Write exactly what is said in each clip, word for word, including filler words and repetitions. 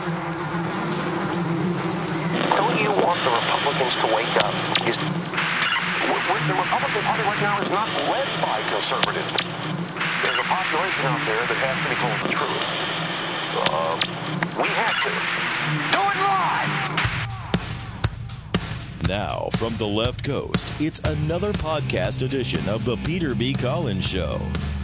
Don't you want the Republicans to wake up? Is the Republican Party right now is not led by conservatives. There's a population out there that has to be told the truth. Uh, we have to. Do it live! Now, from the left coast, it's another podcast edition of the Peter B. Collins Show.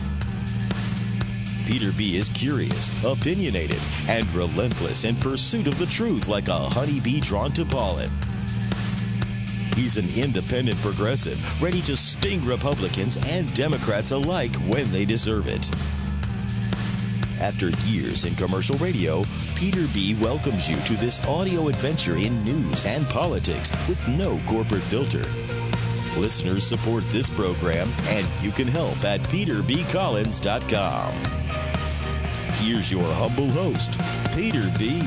Peter B. is curious, opinionated, and relentless in pursuit of the truth like a honeybee drawn to pollen. He's an independent progressive, ready to sting Republicans and Democrats alike when they deserve it. After years in commercial radio, Peter B. welcomes you to this audio adventure in news and politics with no corporate filter. Listeners support this program, and you can help at peter b collins dot com. Here's your humble host, Peter B.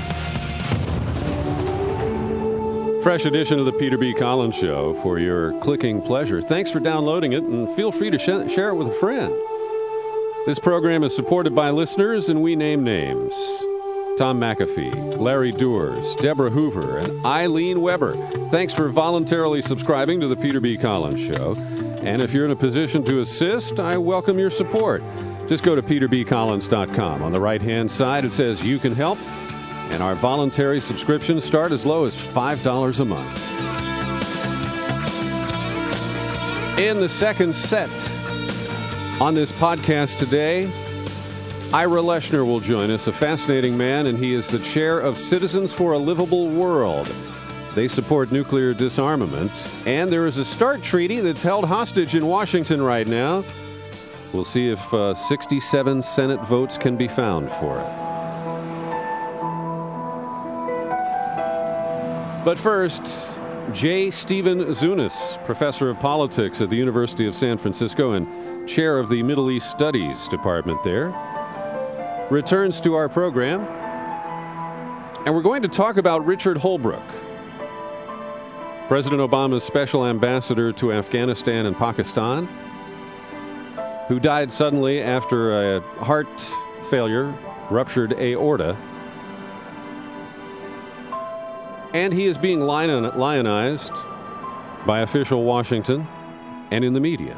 Fresh edition of the Peter B. Collins Show for your clicking pleasure. Thanks for downloading it, and feel free to sh- share it with a friend. This program is supported by listeners, and we name names. Tom McAfee, Larry Doers, Deborah Hoover, and Eileen Weber. Thanks for voluntarily subscribing to the Peter B. Collins Show. And if you're in a position to assist, I welcome your support. Just go to peter b collins dot com. On the right-hand side, it says You Can Help. And our voluntary subscriptions start as low as five dollars a month. In the second set on this podcast today, Ira Leshner will join us, a fascinating man, and he is the chair of Citizens for a Livable World. They support nuclear disarmament, and there is a START treaty that's held hostage in Washington right now. We'll see if uh, sixty-seven Senate votes can be found for it. But first, J. Stephen Zunas, professor of politics at the University of San Francisco and chair of the Middle East Studies Department there, returns to our program. And we're going to talk about Richard Holbrooke, President Obama's special ambassador to Afghanistan and Pakistan, who died suddenly after a heart failure, ruptured aorta. And he is being lion- lionized by official Washington and in the media.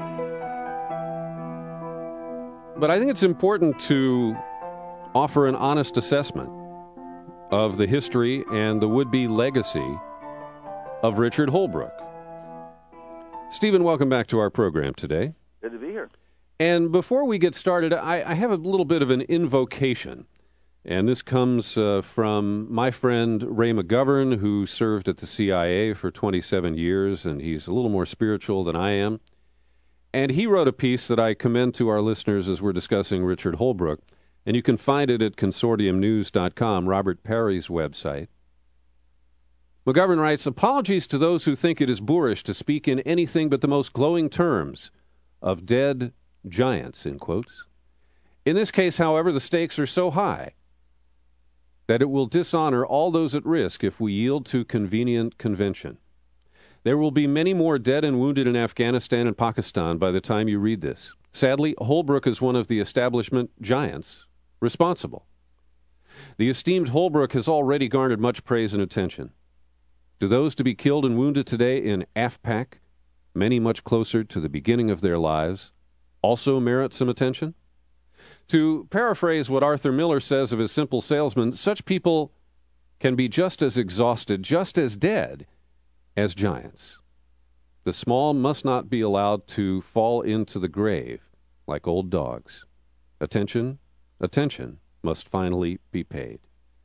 But I think it's important to offer an honest assessment of the history and the would-be legacy of Richard Holbrooke. Stephen, welcome back to our program today. Good to be here. And before we get started, I, I have a little bit of an invocation. And this comes uh, from my friend Ray McGovern, who served at the C I A for twenty-seven years, and he's a little more spiritual than I am. And he wrote a piece that I commend to our listeners as we're discussing Richard Holbrooke, and you can find it at consortium news dot com, Robert Parry's website. McGovern writes, "Apologies to those who think it is boorish to speak in anything but the most glowing terms of dead giants," in quotes. In this case, however, the stakes are so high that it will dishonor all those at risk if we yield to convenient convention. There will be many more dead and wounded in Afghanistan and Pakistan by the time you read this. Sadly, Holbrooke is one of the establishment giants responsible. The esteemed Holbrooke has already garnered much praise and attention. Do those to be killed and wounded today in AFPAC, many much closer to the beginning of their lives, also merit some attention? To paraphrase what Arthur Miller says of his Simple Salesman, such people can be just as exhausted, just as dead, as giants. The small must not be allowed to fall into the grave like old dogs. Attention, attention must finally be paid.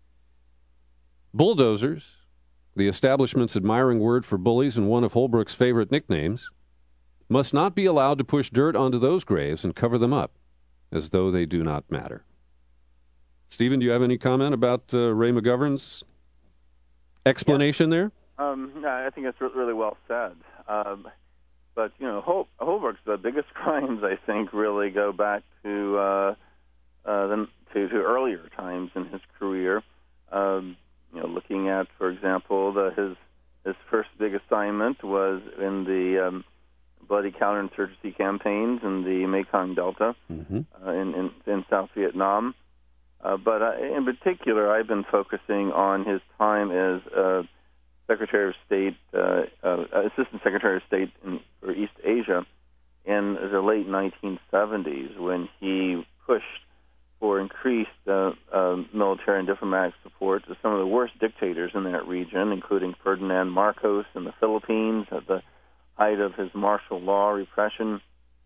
Bulldozers, the establishment's admiring word for bullies and one of Holbrooke's favorite nicknames, must not be allowed to push dirt onto those graves and cover them up as though they do not matter. Stephen, do you have any comment about uh, Ray McGovern's explanation yeah. there? Um, I think it's really well said. Um, but, you know, Hol- Holbrooke's the biggest crimes, I think, really go back to, uh, uh, the, to to earlier times in his career. Um, you know, looking at, for example, the, his his first big assignment was in the um, bloody counterinsurgency campaigns in the Mekong Delta, mm-hmm. uh, in, in in South Vietnam. Uh, but uh, in particular, I've been focusing on his time as uh, Secretary of State, uh, uh, Assistant Secretary of State in, for East Asia in the late nineteen seventies, when he pushed for increased uh, uh, military and diplomatic support to some of the worst dictators in that region, including Ferdinand Marcos in the Philippines at the height of his martial law repression,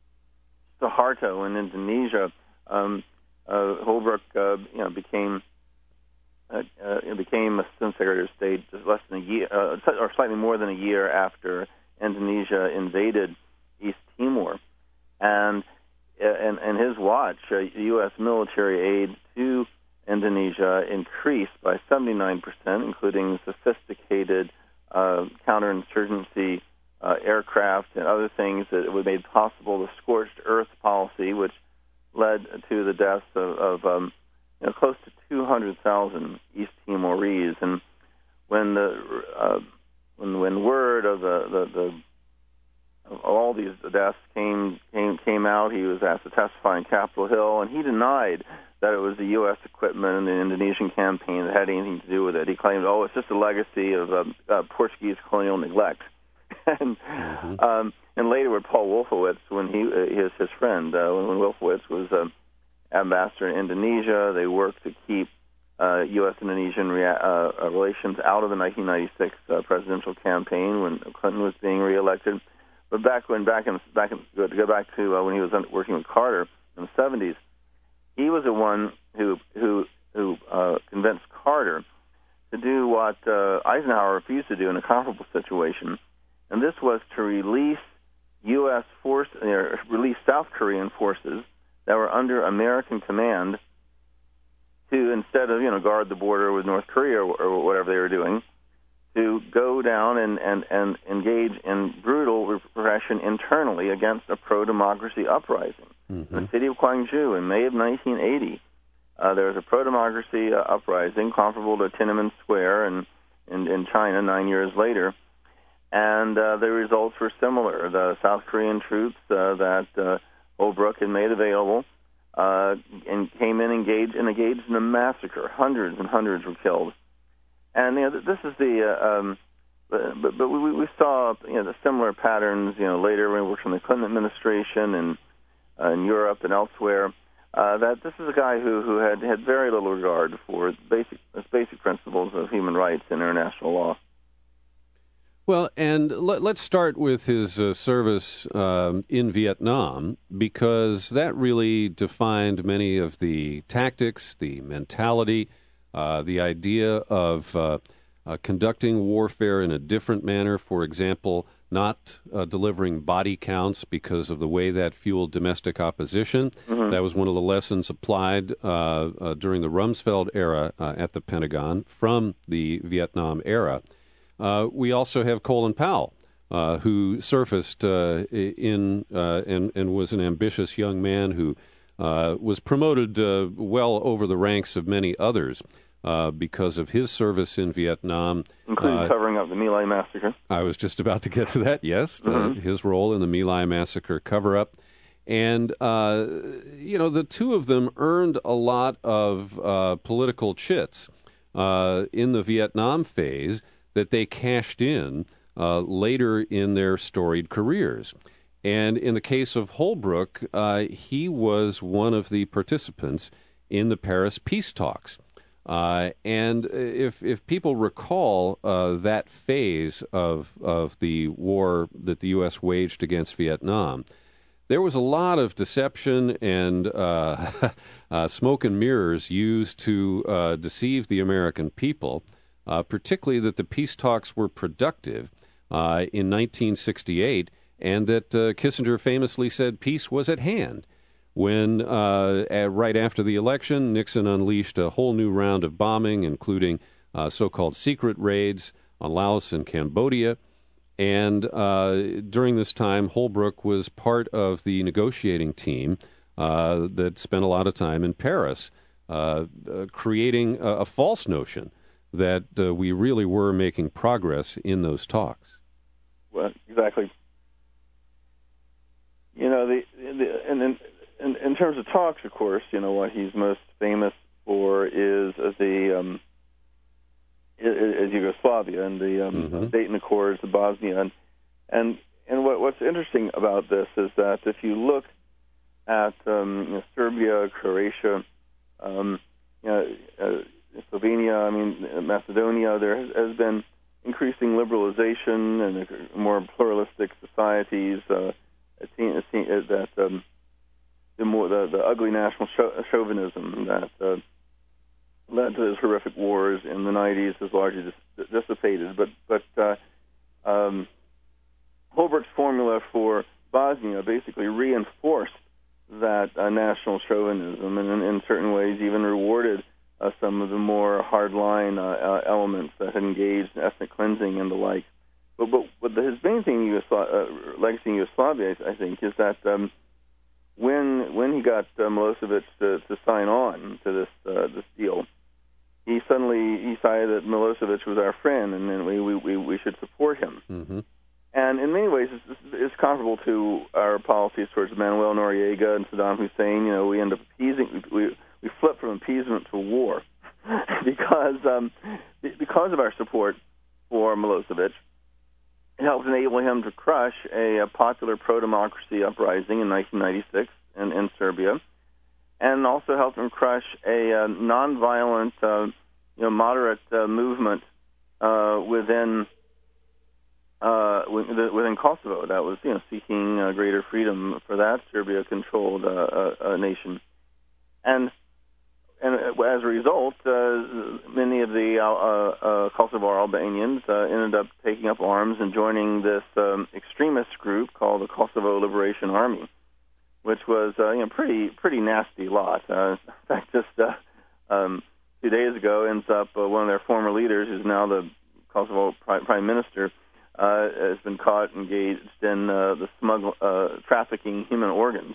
Suharto in Indonesia. Um, uh, Holbrooke, uh, you know, became uh, uh, became Assistant Secretary of State just less than a year, uh, or slightly more than a year after Indonesia invaded East Timor, and and, and his watch, uh, U S military aid to Indonesia increased by seventy-nine percent, including sophisticated uh, counterinsurgency uh, aircraft and other things that would made possible the scorched earth policy, which led to the deaths of, of um, you know, close to two hundred thousand East Timorese. And when the uh, when when word of the, the, the of all these deaths came came came out, he was asked to testify in Capitol Hill, and he denied that it was the U S equipment in the Indonesian campaign that had anything to do with it. He claimed, oh, it's just a legacy of uh, uh, Portuguese colonial neglect. and mm-hmm. um, and later with Paul Wolfowitz, when he uh, his his friend, uh, when, when Wolfowitz was uh, ambassador in Indonesia, they worked to keep uh, U S Indonesian rea- uh, relations out of the nineteen ninety-six uh, presidential campaign when Clinton was being reelected. But back when back in back in, to go back to uh, when he was working with Carter in the seventies, he was the one who who who uh, convinced Carter to do what uh, Eisenhower refused to do in a comparable situation, and this was to release U S force, uh, release South Korean forces that were under American command to, instead of you know guard the border with North Korea or, or whatever they were doing, to go down and, and, and engage in brutal repression internally against a pro-democracy uprising. Mm-hmm. In the city of Gwangju in May of nineteen eighty, uh, there was a pro-democracy uh, uprising comparable to Tiananmen Square in, in, in China nine years later, and uh, the results were similar. The South Korean troops uh, that uh, Holbrooke had made available uh, and came in engaged, and engaged in a massacre. Hundreds and hundreds were killed. And you know, this is the, uh, um, but but we, we saw you know the similar patterns you know later when we worked from the Clinton administration and uh, in Europe and elsewhere. Uh, that this is a guy who, who had, had very little regard for basic basic principles of human rights and international law. Well, and let, let's start with his uh, service um, in Vietnam, because that really defined many of the tactics, the mentality. Uh, the idea of uh, uh, conducting warfare in a different manner, for example, not uh, delivering body counts because of the way that fueled domestic opposition. Mm-hmm. That was one of the lessons applied uh, uh, during the Rumsfeld era uh, at the Pentagon from the Vietnam era. Uh, we also have Colin Powell, uh, who surfaced uh, in uh, and, and was an ambitious young man who Uh, was promoted uh, well over the ranks of many others uh, because of his service in Vietnam. Including uh, covering up the My Lai massacre. I was just about to get to that, yes. Mm-hmm. Uh, his role in the My Lai massacre cover-up. And, uh, you know, the two of them earned a lot of uh, political chits uh, in the Vietnam phase that they cashed in uh, later in their storied careers. And in the case of Holbrooke, uh, he was one of the participants in the Paris peace talks. Uh, and if if people recall uh, that phase of of the war that the U S waged against Vietnam, there was a lot of deception and uh, uh, smoke and mirrors used to uh, deceive the American people, uh, particularly that the peace talks were productive uh, in nineteen sixty-eight. And that uh, Kissinger famously said peace was at hand when, uh, at, right after the election, Nixon unleashed a whole new round of bombing, including uh, so-called secret raids on Laos and Cambodia. And uh, during this time, Holbrooke was part of the negotiating team uh, that spent a lot of time in Paris, uh, uh, creating a, a false notion that uh, we really were making progress in those talks. Well, exactly. You know, the, the and in, in in terms of talks, of course, you know what he's most famous for is the um, is Yugoslavia and the um, mm-hmm. Dayton Accords, the Bosnia, and and, and what, what's interesting about this is that if you look at um, you know, Serbia, Croatia, um, you know, uh, Slovenia, I mean Macedonia, there has, has been increasing liberalization and more pluralistic societies. Uh, it seems, it seems that um, the more the, the ugly national chauvinism that uh, led to those horrific wars in the nineties has largely dis- dissipated. But but uh, um, Holbrooke's formula for Bosnia basically reinforced that uh, national chauvinism, and in, in certain ways even rewarded uh, some of the more hardline uh, uh, elements that had engaged in ethnic cleansing and the like. But but, but the, his main thing, Yugosla- uh, legacy in Yugoslavia, I, I think, is that um, when when he got uh, Milosevic to, to sign on to this uh, this deal, he suddenly decided that Milosevic was our friend, and then we we, we should support him. Mm-hmm. And in many ways, it's, it's comparable to our policies towards Manuel Noriega and Saddam Hussein. You know, we end up appeasing, we we flip from appeasement to war because um, because of our support for Milosevic. It helped enable him to crush a, a popular pro-democracy uprising in nineteen ninety-six in, in Serbia, and also helped him crush a, a nonviolent, uh, you know, moderate uh, movement uh, within. Uh, within Kosovo, that was, you know, seeking uh, greater freedom for that Serbia-controlled uh, uh, uh, nation, and and as a result, uh, many of the uh, uh, Kosovo Albanians uh, ended up taking up arms and joining this um, extremist group called the Kosovo Liberation Army, which was uh, you know pretty pretty nasty lot. Uh, in fact, just uh, um, two days ago, ends up uh, one of their former leaders, who's now the Kosovo Prime, Prime Minister. Uh, has been caught engaged in uh, the smuggle, uh, trafficking human organs.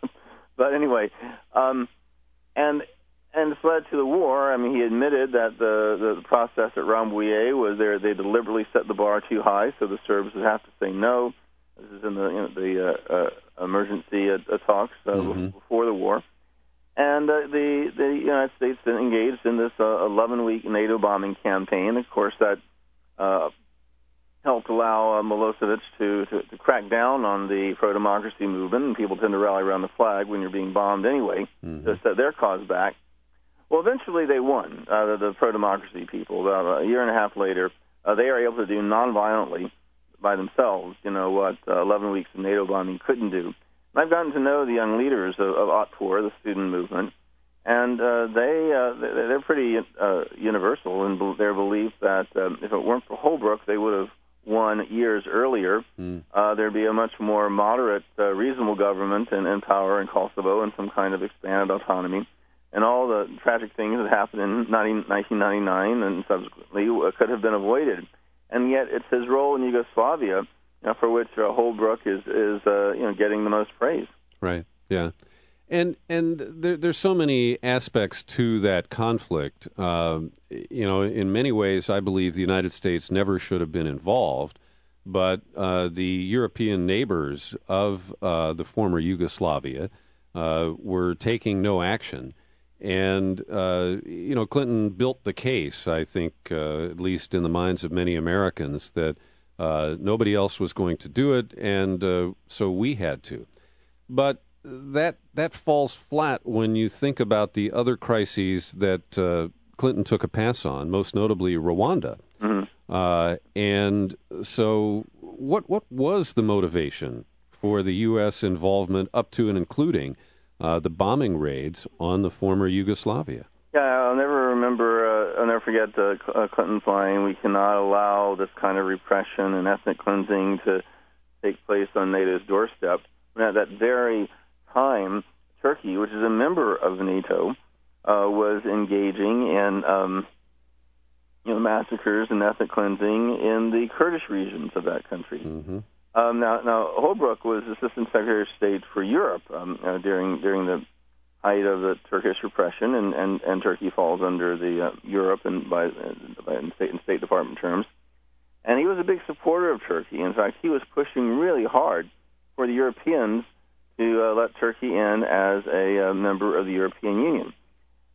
But anyway, um, and and this led to the war. I mean, he admitted that the, the process at Rambouillet was there. They deliberately set the bar too high, so the Serbs would have to say no. This is in the you know, the uh, uh, emergency uh, talks uh, mm-hmm. before the war. And uh, the the United States then engaged in this uh, eleven-week NATO bombing campaign. Of course, that uh, helped allow uh, Milosevic to, to, to crack down on the pro-democracy movement, and people tend to rally around the flag when you're being bombed anyway, mm-hmm. to set their cause back. Well, eventually they won, uh, the, the pro-democracy people. Uh, a year and a half later, uh, they are able to do nonviolently by themselves, you know, what uh, eleven weeks of NATO bombing couldn't do. And I've gotten to know the young leaders of, of Otpor, the student movement, and uh, they, uh, they're pretty uh, universal in their belief that um, if it weren't for Holbrooke, they would have won years earlier. Mm. Uh, there'd be a much more moderate, uh, reasonable government and, and power in Kosovo and some kind of expanded autonomy. And all the tragic things that happened in nineteen ninety-nine and subsequently could have been avoided. And yet it's his role in Yugoslavia, you know, for which uh, Holbrooke is, is uh, you know, getting the most praise. Right, yeah. And and there, there's so many aspects to that conflict. Uh, you know, in many ways, I believe the United States never should have been involved, but uh, the European neighbors of uh, the former Yugoslavia uh, were taking no action. And, uh, you know, Clinton built the case, I think, uh, at least in the minds of many Americans, that uh, nobody else was going to do it, and uh, so we had to. But that that falls flat when you think about the other crises that uh, Clinton took a pass on, most notably Rwanda. Mm-hmm. Uh, and so what what was the motivation for the U S involvement up to and including uh, the bombing raids on the former Yugoslavia? Yeah, I'll never remember, uh, I'll never forget uh, Clinton's line, we cannot allow this kind of repression and ethnic cleansing to take place on NATO's doorstep. And at that very time, Turkey, which is a member of NATO, uh, was engaging in um, you know, massacres and ethnic cleansing in the Kurdish regions of that country. Mm-hmm. Um, now, now Holbrooke was Assistant Secretary of State for Europe um, uh, during during the height of the Turkish repression, and, and, and Turkey falls under the uh, Europe and by, uh, by in state and State Department terms. And he was a big supporter of Turkey. In fact, he was pushing really hard for the Europeans to uh, let Turkey in as a uh, member of the European Union.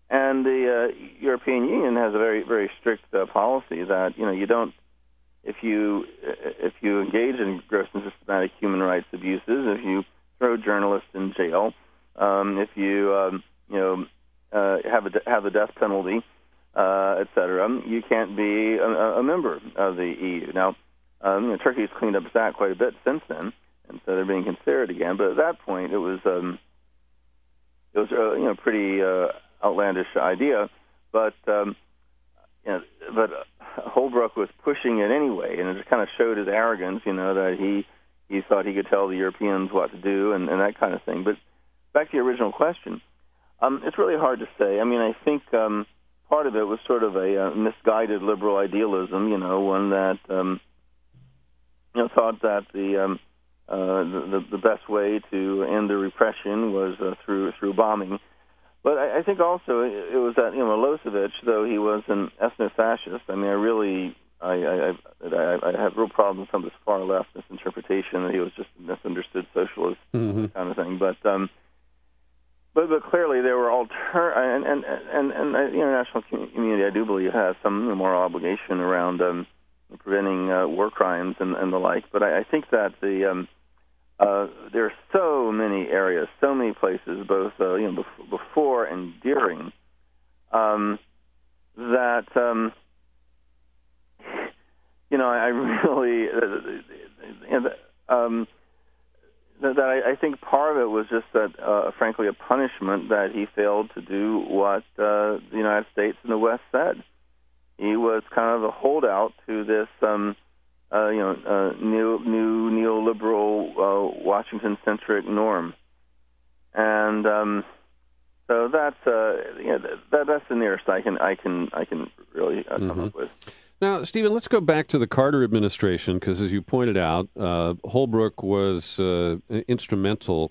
And the uh, European Union has a very, very strict uh, policy that, you know, you don't, if you if you engage in gross and systematic human rights abuses, if you throw journalists in jail, um, if you, um, you know, uh, have a have the death penalty, uh, et cetera, you can't be a, a member of the E U. Now, um, you know, Turkey's cleaned up that quite a bit since then, and so they're being considered again. But at that point, it was um, it was uh, you know pretty uh, outlandish idea, but um, you know, but Holbrooke was pushing it anyway, and it just kind of showed his arrogance, you know, that he he thought he could tell the Europeans what to do and, and that kind of thing. But back to your original question, um, it's really hard to say. I mean, I think um, part of it was sort of a uh, misguided liberal idealism, you know, one that um, you know thought that the um, uh, the, the best way to end the repression was uh, through through bombing. But I, I think also it, it was that, you know, Milosevic, though he was an ethno-fascist, I mean, I really, I, I, I, I have real problems with some of this far left misinterpretation that he was just a misunderstood socialist mm-hmm. kind of thing. But um, but but clearly there were alter and and and, and the international community, I do believe, has some moral obligation around um, preventing uh, war crimes and, and the like. But I, I think that the um, Uh, there are so many areas, so many places, both uh, you know bef- before and during, um, that um, you know I really uh, um, that I, I think part of it was just that, uh, frankly, a punishment that he failed to do what uh, the United States and the West said. He was kind of a holdout to this. Um, Uh, you know, uh, new, new neoliberal, uh, Washington-centric norm, and um, so that's uh, you know, that, that's the nearest I can I can I can really uh, come mm-hmm. up with. Now, Stephen, let's go back to the Carter administration because, as you pointed out, uh, Holbrooke was uh, instrumental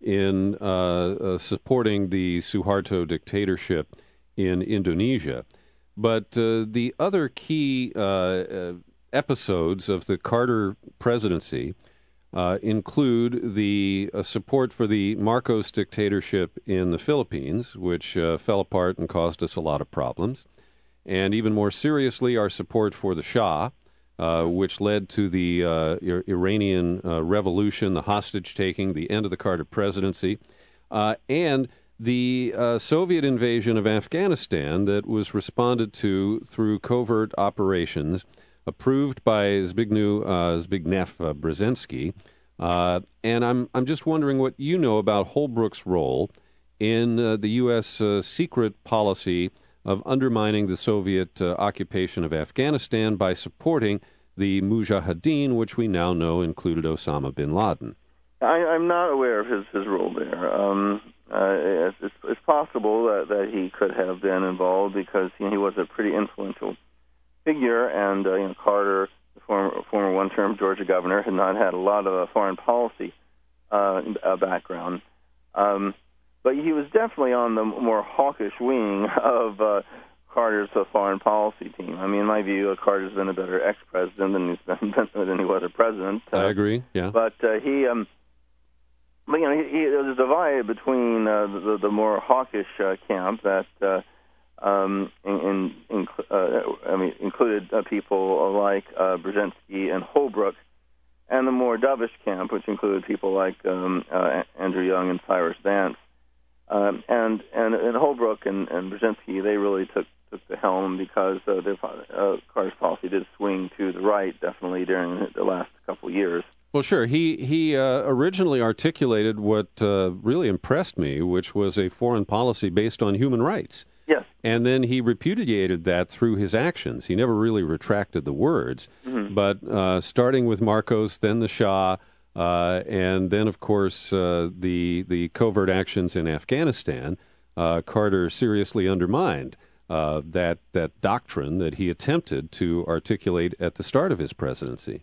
in uh, uh, supporting the Suharto dictatorship in Indonesia, but uh, the other key Uh, uh, episodes of the Carter presidency uh, include the uh, support for the Marcos dictatorship in the Philippines, which uh, fell apart and caused us a lot of problems, and even more seriously, our support for the Shah, uh, which led to the uh, Ir- Iranian uh, revolution, the hostage-taking, the end of the Carter presidency, uh, and the uh, Soviet invasion of Afghanistan that was responded to through covert operations approved by Zbigniew, uh, Zbigniew uh, Brzezinski, uh, and I'm I'm just wondering what you know about Holbrooke's role in uh, the U S uh, secret policy of undermining the Soviet uh, occupation of Afghanistan by supporting the Mujahideen, which we now know included Osama bin Laden. I, I'm not aware of his, his role there. Um, uh, it's, it's possible that, that he could have been involved because you know, he was a pretty influential figure, and uh, you know, Carter, the former, former one-term Georgia governor, had not had a lot of uh, foreign policy uh, uh, background. Um, but he was definitely on the more hawkish wing of uh, Carter's uh, foreign policy team. I mean, in my view, uh, Carter's been a better ex-president than he's been than he was a president. Uh, I agree. Yeah, but uh, he, um, but you know, he, he was divided between uh, the, the more hawkish uh, camp that. Uh, Um, in, in, in, uh, I mean, included uh, people like uh, Brzezinski and Holbrooke, and the more dovish camp, which included people like um, uh, Andrew Young and Cyrus Vance. Um, and, and and Holbrooke and, and Brzezinski, they really took, took the helm because uh, their, uh, Carter's policy did swing to the right, definitely, during the last couple of years. Well, sure. He he uh, originally articulated what uh, really impressed me, which was a foreign policy based on human rights. Yes. And then he repudiated that through his actions. He never really retracted the words. Mm-hmm. But uh, starting with Marcos, then the Shah, uh, and then, of course, uh, the the covert actions in Afghanistan, uh, Carter seriously undermined uh, that that doctrine that he attempted to articulate at the start of his presidency.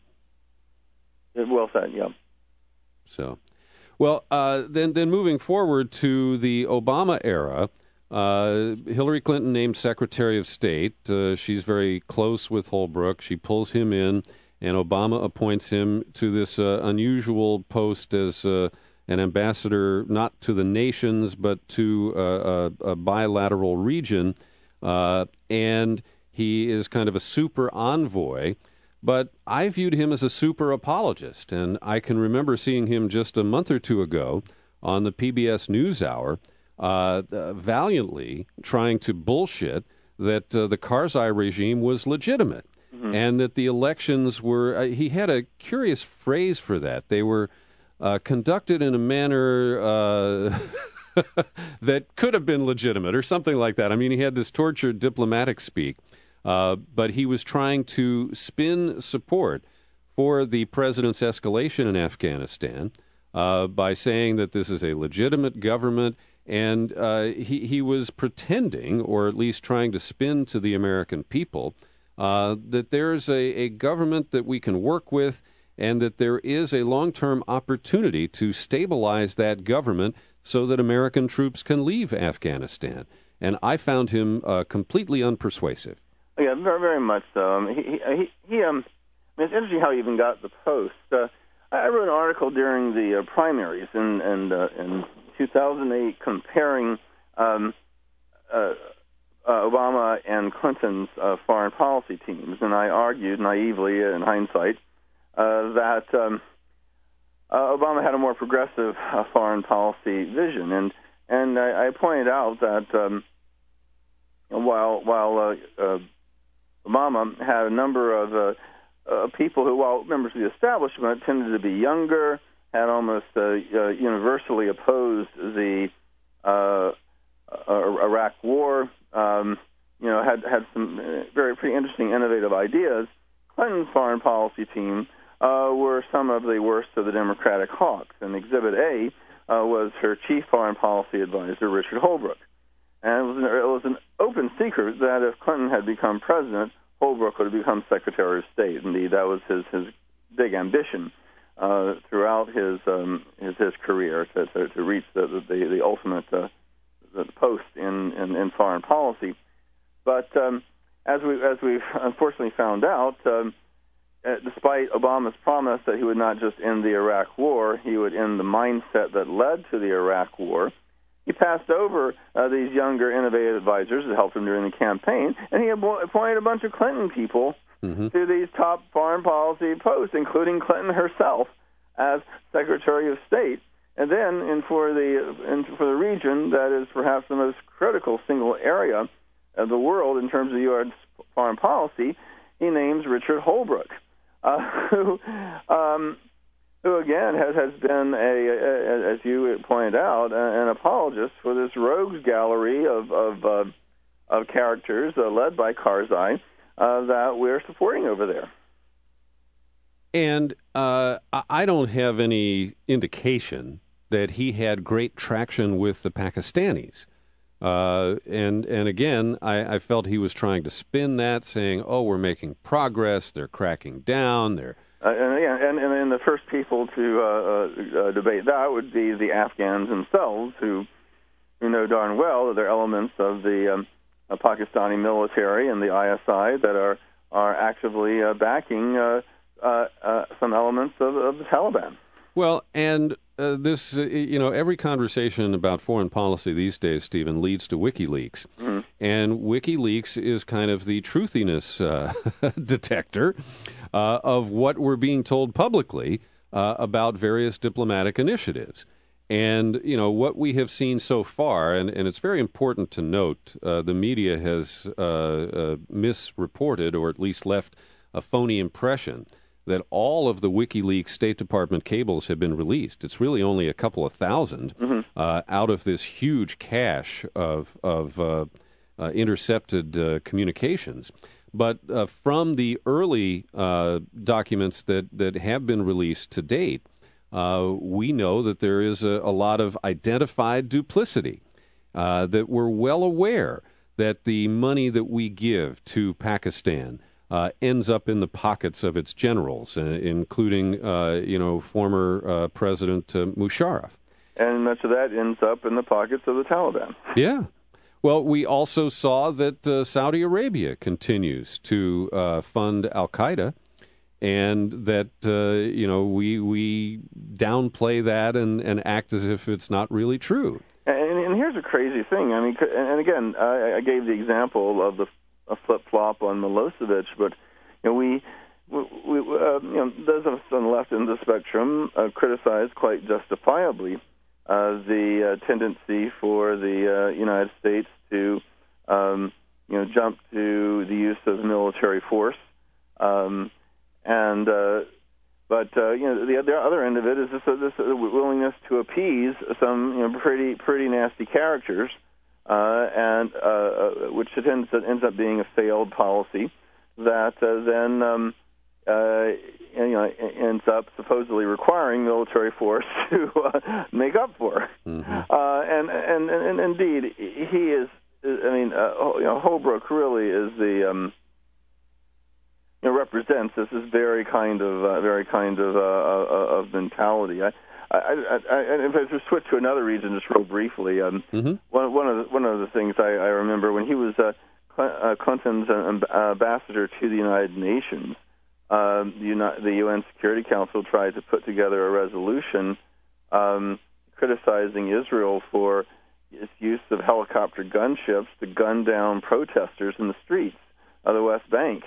Well said, yeah. So, well, uh, then then moving forward to the Obama era. Uh, Hillary Clinton named Secretary of State. Uh, she's very close with Holbrooke. She pulls him in, and Obama appoints him to this uh, unusual post as uh, an ambassador not to the nations but to uh, a, a bilateral region, uh, and he is kind of a super envoy. But I viewed him as a super apologist, and I can remember seeing him just a month or two ago on the P B S NewsHour uh, uh, valiantly trying to bullshit that uh, the Karzai regime was legitimate, mm-hmm. and that the elections were, uh, he had a curious phrase for that. They were uh, conducted in a manner uh, that could have been legitimate or something like that. I mean, he had this tortured diplomatic speak. Uh, but he was trying to spin support for the president's escalation in Afghanistan uh, by saying that this is a legitimate government, and uh, he, he was pretending, or at least trying to spin to the American people, uh, that there's a, a government that we can work with, and that there is a long-term opportunity to stabilize that government so that American troops can leave Afghanistan. And I found him uh, completely unpersuasive. Yeah, very, very much so. Um, he, he, he, um, I mean, it's interesting how he even got the post. Uh, I wrote an article during the uh, primaries in in, uh, in two thousand eight comparing um, uh, uh, Obama and Clinton's uh, foreign policy teams, and I argued naively, in hindsight, uh, that um, uh, Obama had a more progressive uh, foreign policy vision, and and I, I pointed out that um, while while uh, uh, Obama had a number of uh, uh, people who, while members of the establishment, tended to be younger, had almost uh, uh, universally opposed the uh, uh, Iraq War, um, you know, had, had some very pretty interesting, innovative ideas. Clinton's foreign policy team uh, were some of the worst of the Democratic hawks, and Exhibit A uh, was her chief foreign policy advisor, Richard Holbrooke. And it was, an, it was an open secret that if Clinton had become president, Holbrooke would have become Secretary of State. Indeed, that was his, his big ambition uh, throughout his, um, his his career to, to, to reach the the, the ultimate uh, the post in, in, in foreign policy. But um, as we as we've unfortunately found out, um, uh, despite Obama's promise that he would not just end the Iraq War, he would end the mindset that led to the Iraq War. He passed over uh, these younger, innovative advisors that helped him during the campaign, and he appointed a bunch of Clinton people mm-hmm. to these top foreign policy posts, including Clinton herself as Secretary of State. And then, in for the in for the region that is perhaps the most critical single area of the world in terms of U S foreign policy, he names Richard Holbrooke, uh, who. Um, who again has, has been, a, a, as you pointed out, an apologist for this rogues gallery of of, uh, of characters uh, led by Karzai uh, that we're supporting over there. And uh, I don't have any indication that he had great traction with the Pakistanis. Uh, and and again, I, I felt he was trying to spin that, saying, oh, we're making progress, they're cracking down, they're Uh, and, yeah, and, and, and the first people to uh, uh, debate that would be the Afghans themselves, who who know darn well that there are elements of the um, uh, Pakistani military and the I S I that are are actively uh, backing uh, uh, uh, some elements of, of the Taliban. Well, and uh, this, uh, you know, every conversation about foreign policy these days, Stephen, leads to WikiLeaks. Mm-hmm. And WikiLeaks is kind of the truthiness uh, detector uh, of what we're being told publicly uh, about various diplomatic initiatives. And, you know, what we have seen so far, and, and it's very important to note, uh, the media has uh, uh, misreported, or at least left a phony impression, that all of the WikiLeaks State Department cables have been released. It's really only a couple of thousand mm-hmm. uh, out of this huge cache of, of uh, uh, intercepted uh, communications. But uh, from the early uh, documents that, that have been released to date, uh, we know that there is a, a lot of identified duplicity, uh, that we're well aware that the money that we give to Pakistan Uh, ends up in the pockets of its generals, uh, including, uh, you know, former uh, President uh, Musharraf. And much of that ends up in the pockets of the Taliban. Yeah. Well, we also saw that uh, Saudi Arabia continues to uh, fund al-Qaeda, and that uh, you know we we downplay that and, and act as if it's not really true. And, and here's a crazy thing. I mean, and again, I, I gave the example of the a flip-flop on Milosevic, but you know, we, we, we uh, you know, those of us on the left end of the spectrum uh, criticize quite justifiably uh, the uh, tendency for the uh, United States to, um, you know, jump to the use of military force, um, and uh, but uh, you know, the, the other end of it is this, uh, this uh, willingness to appease some you know pretty pretty nasty characters. Uh, and uh, uh, which it ends, ends up being a failed policy that uh, then um, uh, you know ends up supposedly requiring military force to uh, make up for. Mm-hmm. Uh, and, and and and indeed, he is. I mean, uh, you know, Holbrooke really is the um, you know represents this is very kind of uh, very kind of uh, uh, of mentality. I, I, I, I, and if I just switch to another region, just real briefly, um, mm-hmm. one, one of the, one of the things I, I remember when he was uh, Clinton's ambassador to the United Nations, um, the, Uni- the U N Security Council tried to put together a resolution um, criticizing Israel for its use of helicopter gunships to gun down protesters in the streets of the West Bank.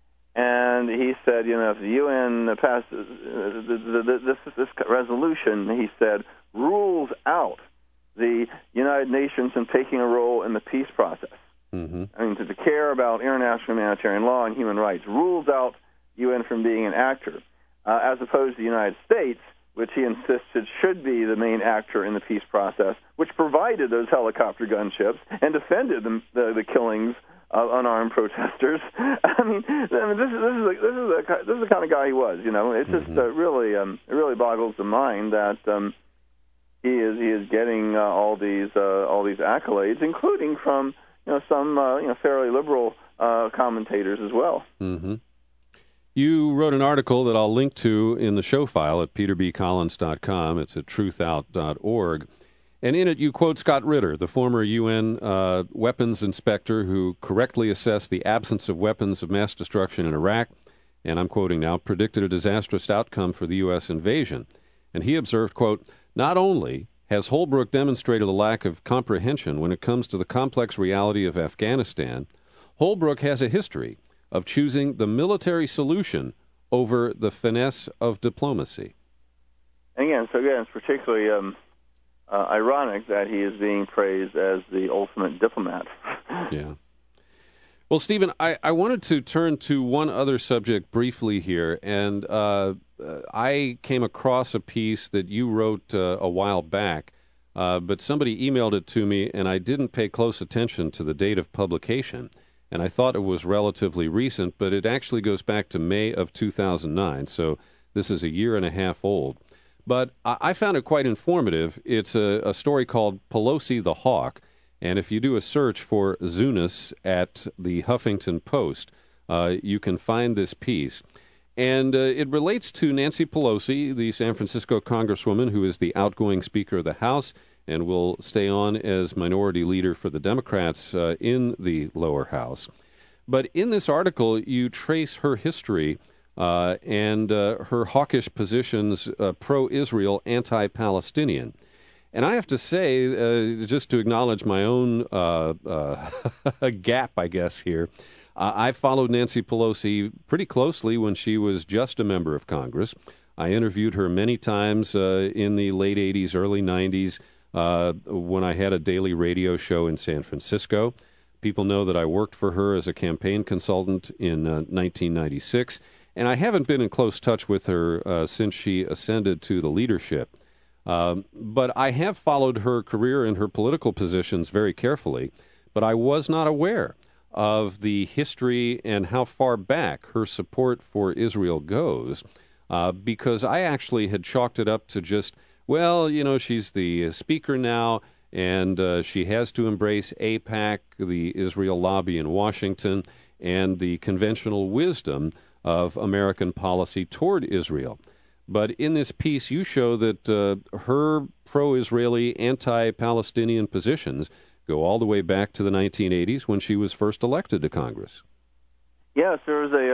And he said, you know, if the U N passes uh, the, the, this, this resolution, he said, rules out the United Nations in taking a role in the peace process. Mm-hmm. I mean, to, to care about international humanitarian law and human rights, rules out U N from being an actor, uh, as opposed to the United States, which he insisted should be the main actor in the peace process, which provided those helicopter gunships and defended the, the, the killings of unarmed protesters. I mean, I mean, this is this is a, this is a, this is the kind of guy he was. You know, it's just mm-hmm. uh, really um, it really boggles the mind that um, he is he is getting uh, all these uh, all these accolades, including from you know some uh, you know fairly liberal uh, commentators as well. Mm-hmm. You wrote an article that I'll link to in the show file at peter b collins dot com. It's at truth out dot org. And in it, you quote Scott Ritter, the former U N uh, weapons inspector who correctly assessed the absence of weapons of mass destruction in Iraq, and I'm quoting now, predicted a disastrous outcome for the U S invasion. And he observed, quote, not only has Holbrooke demonstrated a lack of comprehension when it comes to the complex reality of Afghanistan, Holbrooke has a history of choosing the military solution over the finesse of diplomacy. Again, so again, it's particularly... Um Uh, ironic that he is being praised as the ultimate diplomat. Yeah. Well, Stephen, I, I wanted to turn to one other subject briefly here, and uh, I came across a piece that you wrote uh, a while back, uh, but somebody emailed it to me, and I didn't pay close attention to the date of publication, and I thought it was relatively recent, but it actually goes back to May of two thousand nine, so this is a year and a half old. But I found it quite informative. It's a, a story called Pelosi the Hawk, and if you do a search for Zunis at the Huffington Post, uh, you can find this piece. And uh, it relates to Nancy Pelosi, the San Francisco congresswoman who is the outgoing Speaker of the House and will stay on as minority leader for the Democrats uh, in the lower house. But in this article, you trace her history Uh, and uh, her hawkish positions, uh, pro-Israel, anti-Palestinian. And I have to say, uh, just to acknowledge my own uh, uh, gap, I guess, here, uh, I followed Nancy Pelosi pretty closely when she was just a member of Congress. I interviewed her many times uh, in the late eighties, early nineties, uh, when I had a daily radio show in San Francisco. People know that I worked for her as a campaign consultant in uh, nineteen ninety-six. And I haven't been in close touch with her uh, since she ascended to the leadership. Um, but I have followed her career and her political positions very carefully. But I was not aware of the history and how far back her support for Israel goes, uh, because I actually had chalked it up to just, well, you know, she's the speaker now, and uh, she has to embrace AIPAC, the Israel lobby in Washington, and the conventional wisdom of American policy toward Israel. But in this piece, you show that uh, her pro-Israeli, anti-Palestinian positions go all the way back to the nineteen eighties when she was first elected to Congress. Yes, there was a, um,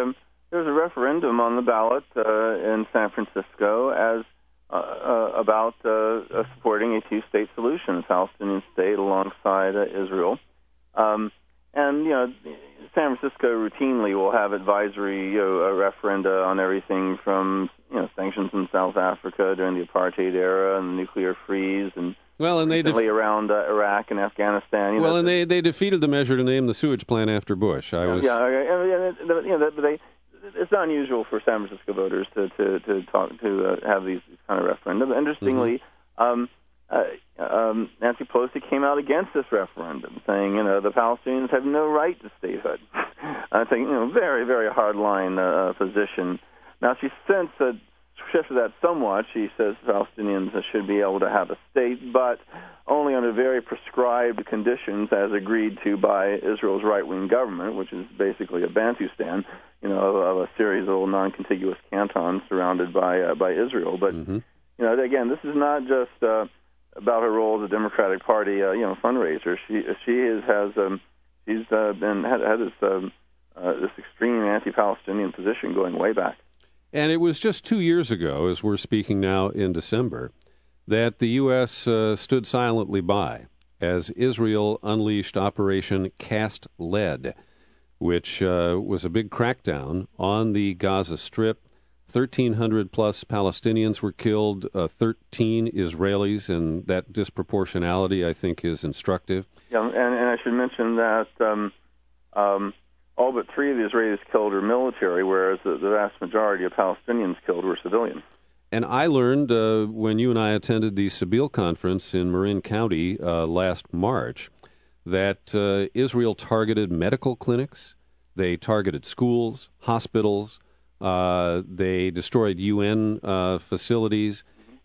there's a referendum on the ballot uh, in San Francisco as uh, uh, about uh, uh, supporting a two-state solution, a Palestinian state alongside uh, Israel. Um, and, you know, San Francisco routinely will have advisory you know, uh, referenda on everything from, you know, sanctions in South Africa during the apartheid era and the nuclear freeze and well, and they recently def- around uh, Iraq and Afghanistan. You well, know, and they, they defeated the measure to name the sewage plant after Bush. I was yeah, yeah, and, and, you know, they, it's not unusual for San Francisco voters to to to talk to uh, have these, these kind of referendums. Interestingly, mm-hmm. um, uh, um, Nancy Pelosi came out against this referendum, saying, you know, the Palestinians have no right to statehood. I think, you know, very very hardline uh, position. Now she since uh, shifted that somewhat. She says Palestinians should be able to have a state, but only under very prescribed conditions as agreed to by Israel's right-wing government, which is basically a Bantustan, you know, of a series of little non-contiguous cantons surrounded by uh, by Israel. But, mm-hmm. you know, again, this is not just uh, about her role as a Democratic Party, uh, you know, fundraiser. She she is, has um, she's uh, been had, had this um, uh, this extreme anti-Palestinian position going way back. And it was just two years ago, as we're speaking now in December, that the U S uh, stood silently by as Israel unleashed Operation Cast Lead, which uh, was a big crackdown on the Gaza Strip. thirteen hundred plus Palestinians were killed, uh, thirteen Israelis, and that disproportionality, I think, is instructive. Yeah, and, and I should mention that um, um, all but three of the Israelis killed were military, whereas the, the vast majority of Palestinians killed were civilians. And I learned uh, when you and I attended the Sabeel Conference in Marin County uh, last March that uh, Israel targeted medical clinics, they targeted schools, hospitals, uh, they destroyed U N uh, facilities,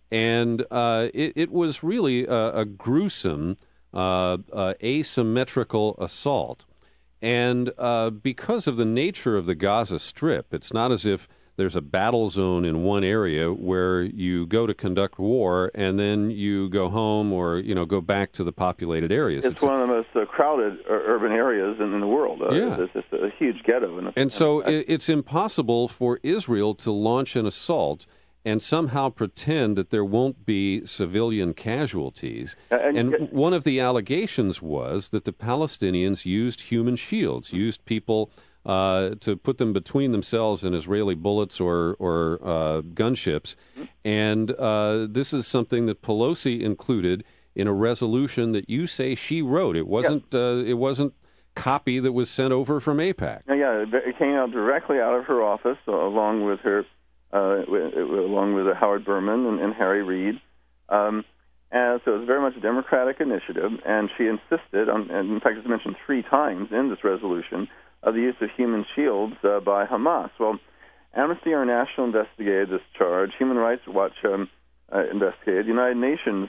and uh, it, it was really a, a gruesome, uh, uh, asymmetrical assault. And uh, because of the nature of the Gaza Strip, it's not as if there's a battle zone in one area where you go to conduct war and then you go home or, you know, go back to the populated areas. It's, it's one of the most uh, crowded uh, urban areas in, in the world. Uh, yeah. It's just a huge ghetto. In a, and so in a, it's impossible for Israel to launch an assault and somehow pretend that there won't be civilian casualties. Uh, and and get, one of the allegations was that the Palestinians used human shields, used people uh, to put them between themselves and Israeli bullets or, or uh, gunships. Mm-hmm. And uh, this is something that Pelosi included in a resolution that you say she wrote. It wasn't. Yeah. Uh, it wasn't copy that was sent over from AIPAC. Yeah, it came out directly out of her office, uh, along with her. Uh, along with uh, Howard Berman and, and Harry Reid. Um, and so it was very much a Democratic initiative, and she insisted, on, and in fact it's mentioned three times in this resolution, of the use of human shields uh, by Hamas. Well, Amnesty International investigated this charge, Human Rights Watch um, uh, investigated, the United Nations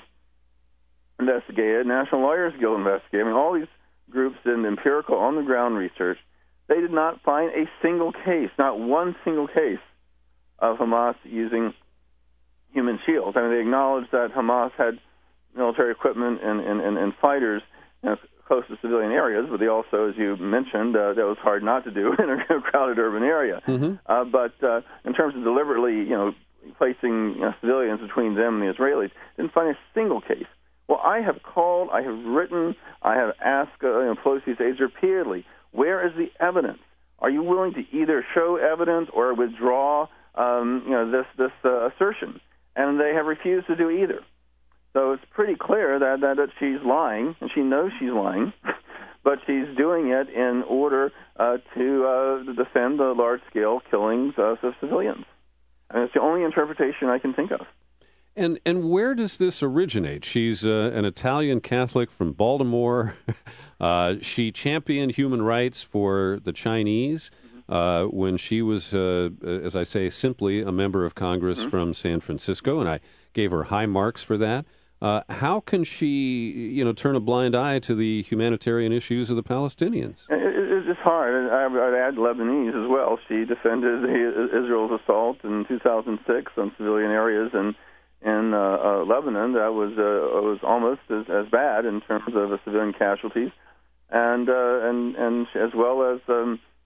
investigated, National Lawyers Guild investigated. I mean, all these groups did empirical, on-the-ground research. They did not find a single case, not one single case, of Hamas using human shields. I mean, they acknowledged that Hamas had military equipment and, and, and, and fighters, you know, close to civilian areas, but they also, as you mentioned, uh, that was hard not to do in a crowded urban area. Mm-hmm. Uh, but uh, in terms of deliberately, you know, placing you know, civilians between them and the Israelis, didn't find a single case. Well, I have called, I have written, I have asked uh, you know, Pelosi's aides repeatedly, where is the evidence? Are you willing to either show evidence or withdraw Um, you know, this this uh, assertion, and they have refused to do either. So it's pretty clear that, that, that she's lying, and she knows she's lying, but she's doing it in order uh, to, uh, to defend the large-scale killings of civilians. And it's the only interpretation I can think of. And and where does this originate? She's uh, an Italian Catholic from Baltimore. uh, she championed human rights for the Chinese. Uh, when she was, uh, as I say, simply a member of Congress mm-hmm. from San Francisco, and I gave her high marks for that. Uh, how can she, you know, turn a blind eye to the humanitarian issues of the Palestinians? It, it's hard. I, I'd add Lebanese as well. She defended the, Israel's assault in two thousand six on civilian areas in in uh, uh, Lebanon. That was uh, was almost as, as bad in terms of uh, civilian casualties, and uh, and and as well as. Um,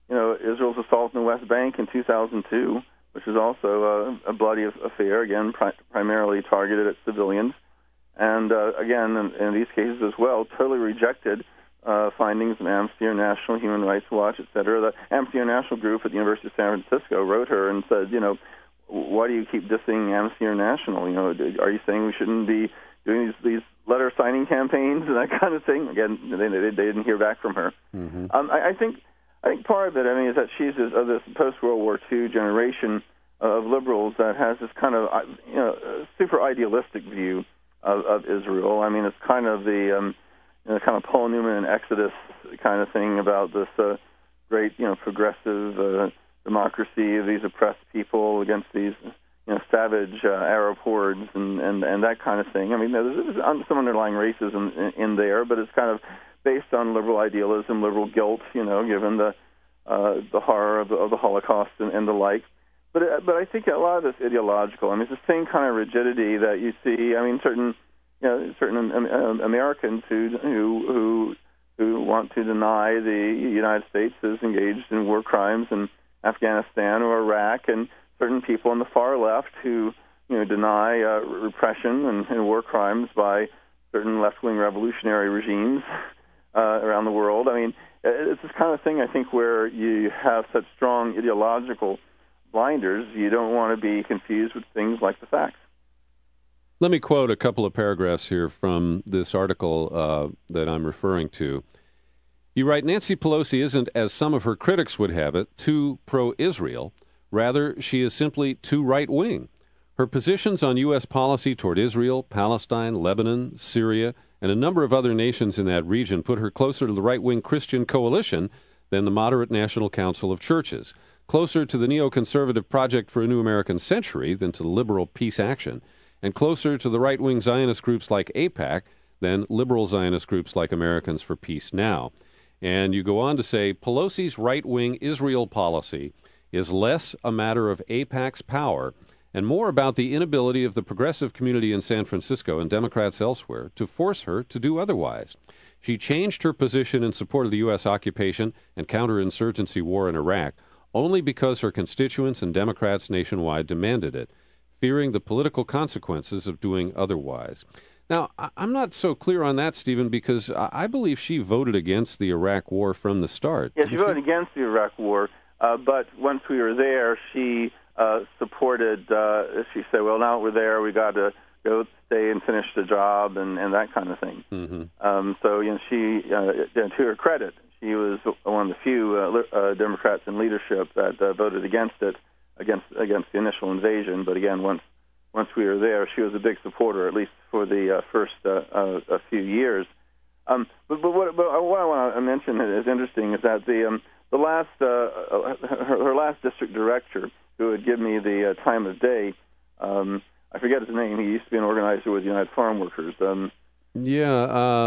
you know, Israel's assault in the West Bank in two thousand two, which was also a, a bloody affair, again, pri- primarily targeted at civilians. And, uh, again, in, in these cases as well, totally rejected uh, findings of Amnesty International, Human Rights Watch, et cetera. The Amnesty International group at the University of San Francisco wrote her and said, you know, why do you keep dissing Amnesty International? You know, are you saying we shouldn't be doing these, these letter signing campaigns and that kind of thing? Again, they, they, they didn't hear back from her. Mm-hmm. Um, I, I think I think part of it, I mean, is that she's this, of this post-World War Two generation of liberals that has this kind of, you know, super idealistic view of, of Israel. I mean, it's kind of the um, you know, kind of Paul Newman and Exodus kind of thing about this uh, great, you know, progressive uh, democracy of these oppressed people against these, you know, savage uh, Arab hordes and, and, and that kind of thing. I mean, there's, there's some underlying racism in, in there, but it's kind of based on liberal idealism, liberal guilt, you know, given the uh, the horror of the, of the Holocaust and, and the like. But it, but I think a lot of this ideological. I mean, it's the same kind of rigidity that you see. I mean, certain you know certain um, Americans who who who who want to deny the United States is engaged in war crimes in Afghanistan or Iraq, and certain people on the far left who you know deny uh, repression and, and war crimes by certain left-wing revolutionary regimes uh, around the world. I mean, it's this kind of thing, I think, where you have such strong ideological blinders, you don't want to be confused with things like the facts. Let me quote a couple of paragraphs here from this article uh, that I'm referring to. You write, Nancy Pelosi isn't, as some of her critics would have it, too pro-Israel. Rather, she is simply too right-wing. Her positions on U S policy toward Israel, Palestine, Lebanon, Syria, and a number of other nations in that region put her closer to the right-wing Christian coalition than the moderate National Council of Churches, closer to the neoconservative Project for a New American Century than to the liberal Peace Action, and closer to the right-wing Zionist groups like AIPAC than liberal Zionist groups like Americans for Peace Now. And you go on to say, Pelosi's right-wing Israel policy is less a matter of AIPAC's power and more about the inability of the progressive community in San Francisco and Democrats elsewhere to force her to do otherwise. She changed her position in support of the U S occupation and counterinsurgency war in Iraq only because her constituents and Democrats nationwide demanded it, fearing the political consequences of doing otherwise. Now, I'm not so clear on that, Stephen, because I believe she voted against the Iraq war from the start. Yes, she voted she? against the Iraq war, uh, but once we were there, she uh, supported, uh, she said, well, now we're there, we got to go stay and finish the job and, and that kind of thing. Mm-hmm. Um, so, you know, she, uh, to her credit, she was one of the few uh, uh, Democrats in leadership that uh, voted against it, against against the initial invasion. But again, once once we were there, she was a big supporter, at least for the uh, first uh, uh, a few years. Um, but but what, but what I want to mention is interesting is that the um, the last uh, her, her last district director, who would give me the uh, time of day, um, I forget his name. He used to be an organizer with United Farm Workers. Um, Yeah,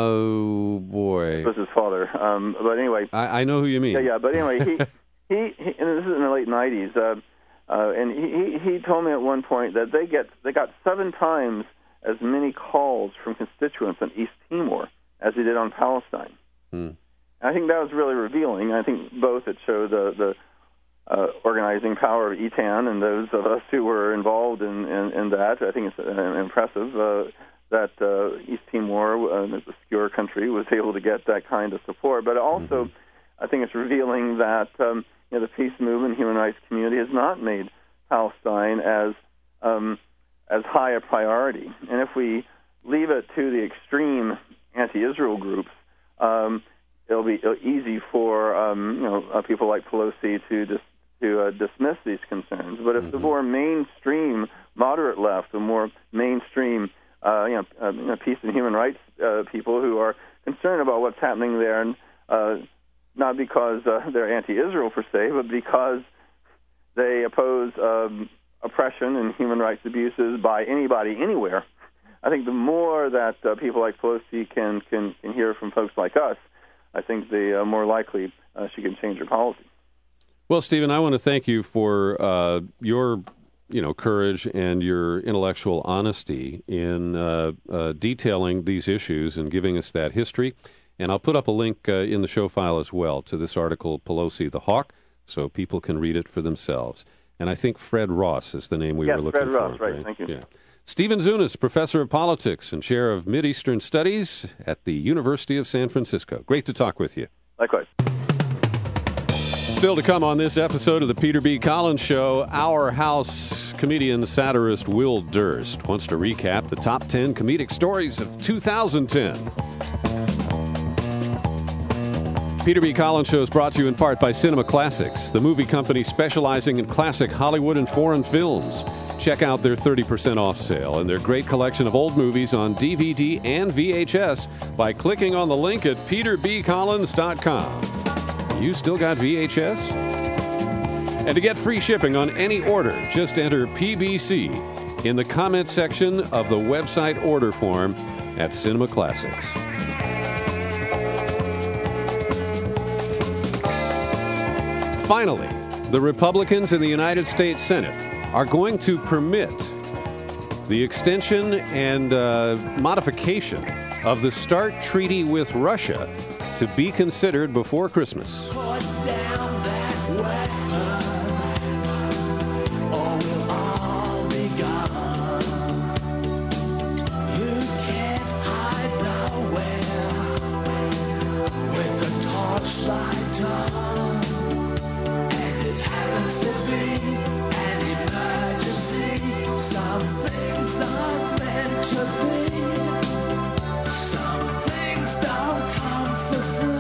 oh, boy. It was his father. Um, but anyway. I, I know who you mean. Yeah, yeah. But anyway, he, he, he and this is in the late nineties, uh, uh, and he, he told me at one point that they get they got seven times as many calls from constituents on East Timor as they did on Palestine. Hmm. I think that was really revealing. I think both it showed the, the uh, organizing power of E T A N and those of us who were involved in, in, in that. I think it's uh, impressive. Uh, that uh, East Timor, uh, an obscure country, was able to get that kind of support. But also, mm-hmm. I think it's revealing that um, you know, the peace movement, human rights community has not made Palestine as um, as high a priority. And if we leave it to the extreme anti-Israel groups, um, it'll be easy for um, you know uh, people like Pelosi to dis- to uh, dismiss these concerns. But if mm-hmm. the more mainstream moderate left, the more mainstream Uh, you know, uh, you know, peace and human rights uh, people who are concerned about what's happening there, and uh, not because uh, they're anti-Israel per se, but because they oppose um, oppression and human rights abuses by anybody anywhere. I think the more that uh, people like Pelosi can, can can hear from folks like us, I think the uh, more likely uh, she can change her policy. Well, Stephen, I want to thank you for uh, your you know, courage and your intellectual honesty in uh, uh, detailing these issues and giving us that history. And I'll put up a link uh, in the show file as well to this article, Pelosi the Hawk, so people can read it for themselves. And I think Fred Ross is the name we yes, were looking Fred for. Ross, right, right? Thank you. Yeah. Stephen Zunis, professor of politics and chair of Mideastern Studies at the University of San Francisco. Great to talk with you. Likewise. Still to come on this episode of the Peter B. Collins Show, Our House comedian satirist Will Durst wants to recap the top ten comedic stories of two thousand ten. Peter B. Collins Show is brought to you in part by Cinema Classics, the movie company specializing in classic Hollywood and foreign films. Check out their thirty percent off sale and their great collection of old movies on D V D and V H S by clicking on the link at peter b collins dot com. You still got V H S? And to get free shipping on any order, just enter P B C in the comment section of the website order form at Cinema Classics. Finally, the Republicans in the United States Senate are going to permit the extension and uh, modification of the START treaty with Russia to be considered before Christmas. Put down that weapon, or we'll all be gone. You can't hide nowhere with a torchlight on. And it happens to be an emergency. Some things aren't meant to be. Some things don't come for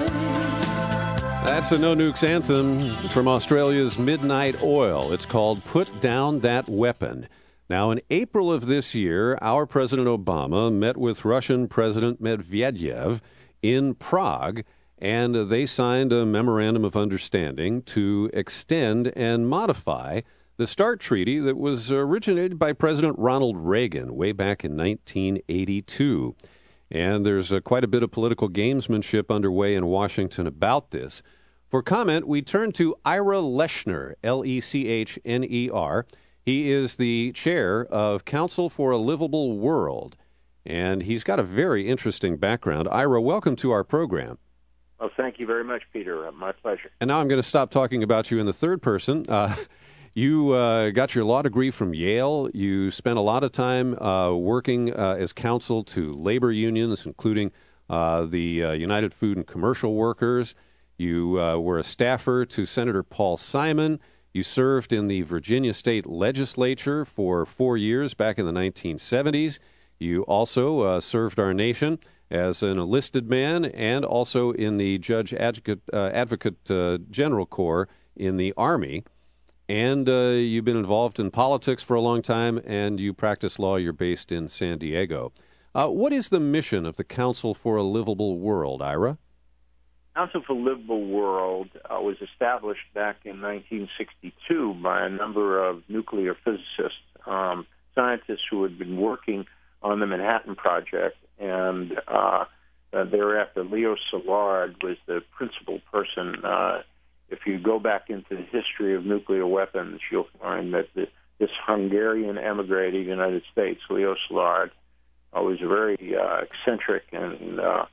free. That's a No Nukes anthem from Australia's Midnight Oil. It's called Put Down That Weapon. Now, in April of this year, our President Obama met with Russian President Medvedev in Prague, and they signed a memorandum of understanding to extend and modify the START treaty that was originated by President Ronald Reagan way back in nineteen eighty-two. And there's uh, quite a bit of political gamesmanship underway in Washington about this. For comment, we turn to Ira Lechner, L E C H N E R. He is the chair of Council for a Livable World, and he's got a very interesting background. Ira, welcome to our program. Oh, thank you very much, Peter. Uh, my pleasure. And now I'm going to stop talking about you in the third person. Uh, you uh, got your law degree from Yale. You spent a lot of time uh, working uh, as counsel to labor unions, including uh, the uh, United Food and Commercial Workers. You uh, were a staffer to Senator Paul Simon. You served in the Virginia State Legislature for four years back in the nineteen seventies. You also uh, served our nation as an enlisted man and also in the Judge Advocate, uh, Advocate uh, General Corps in the Army. And uh, you've been involved in politics for a long time, and you practice law. You're based in San Diego. Uh, what is the mission of the Council for a Livable World, Ira? Council for a Livable World uh, was established back in nineteen sixty-two by a number of nuclear physicists, um, scientists who had been working on the Manhattan Project, and uh, uh, thereafter Leo Szilard was the principal person. Uh, if you go back into the history of nuclear weapons, you'll find that the, this Hungarian emigre to the United States, Leo Szilard, uh, was a very uh, eccentric and uh,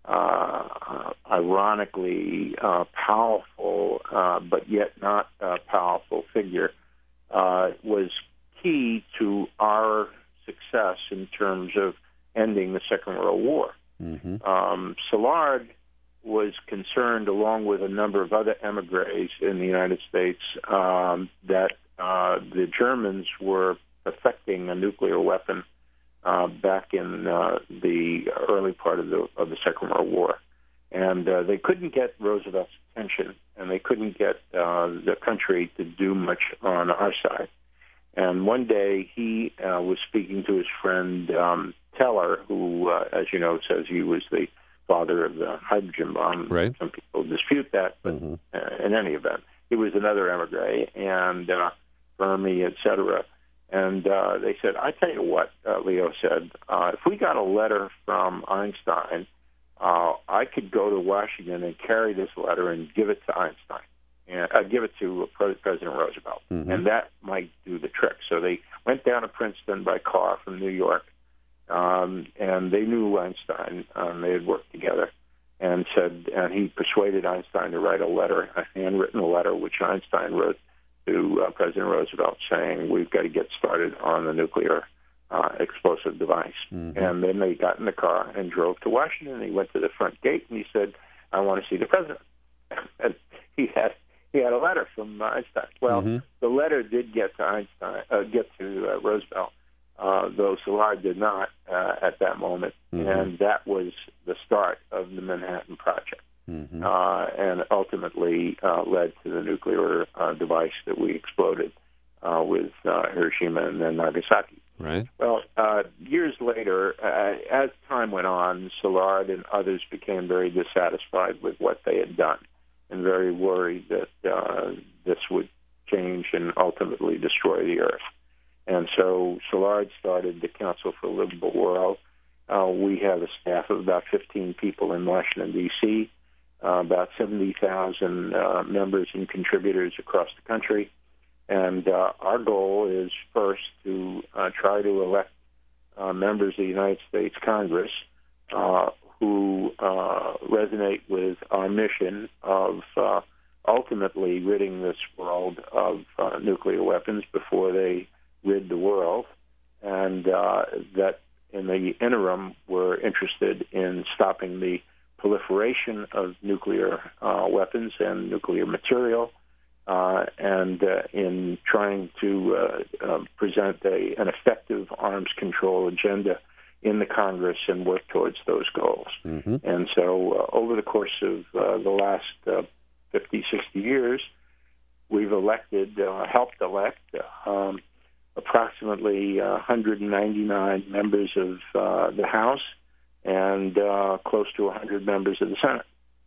uh, ironically uh, powerful, uh, but yet not uh, powerful figure, uh, was key to our success in terms of ending the Second World War. Mm-hmm. Um, Szilard was concerned, along with a number of other emigres in the United States, um, that uh, the Germans were perfecting a nuclear weapon uh, back in uh, the early part of the of the Second World War, and uh, they couldn't get Roosevelt's attention, and they couldn't get uh, the country to do much on our side. And one day he uh, was speaking to his friend um, Teller, who, uh, as you know, says he was the father of the hydrogen bomb. Right. Some people dispute that, but Mm-hmm. uh, in any event, he was another emigre, and uh, Fermi, et cetera. And uh, they said, I tell you what, uh, Leo said, uh, if we got a letter from Einstein, uh, I could go to Washington and carry this letter and give it to Einstein. And uh, give it to President Roosevelt, Mm-hmm. and that might do the trick. So they went down to Princeton by car from New York, um, and they knew Einstein. Um, they had worked together, and said, and he persuaded Einstein to write a letter, a handwritten letter, which Einstein wrote to uh, President Roosevelt saying, we've got to get started on the nuclear uh, explosive device. Mm-hmm. And then they got in the car and drove to Washington. He went to the front gate and he said, I want to see the president. And he had he had a letter from Einstein. Well, mm-hmm. the letter did get to Einstein, uh, get to uh, Roosevelt, uh, though Szilard did not uh, at that moment. Mm-hmm. And that was the start of the Manhattan Project. Mm-hmm. Uh, and ultimately uh, led to the nuclear uh, device that we exploded uh, with uh, Hiroshima and then Nagasaki. Right. Well, uh, years later, uh, as time went on, Szilard and others became very dissatisfied with what they had done and very worried that uh, this would change and ultimately destroy the Earth. And so Szilard started the Council for a Livable World. Uh, we have a staff of about fifteen people in Washington, D C, Uh, about seventy thousand uh, members and contributors across the country. And uh, our goal is first to uh, try to elect uh, members of the United States Congress uh, who uh, resonate with our mission of uh, ultimately ridding this world of uh, nuclear weapons before they rid the world, and uh, that in the interim we're interested in stopping the proliferation of nuclear uh, weapons and nuclear material, uh, and uh, in trying to uh, uh, present a, an effective arms control agenda in the Congress and work towards those goals. Mm-hmm. And so uh, over the course of uh, the last uh, fifty, sixty years, we've elected, uh, helped elect um, approximately uh, one hundred ninety-nine members of uh, the House and uh, close to one hundred members of the Senate,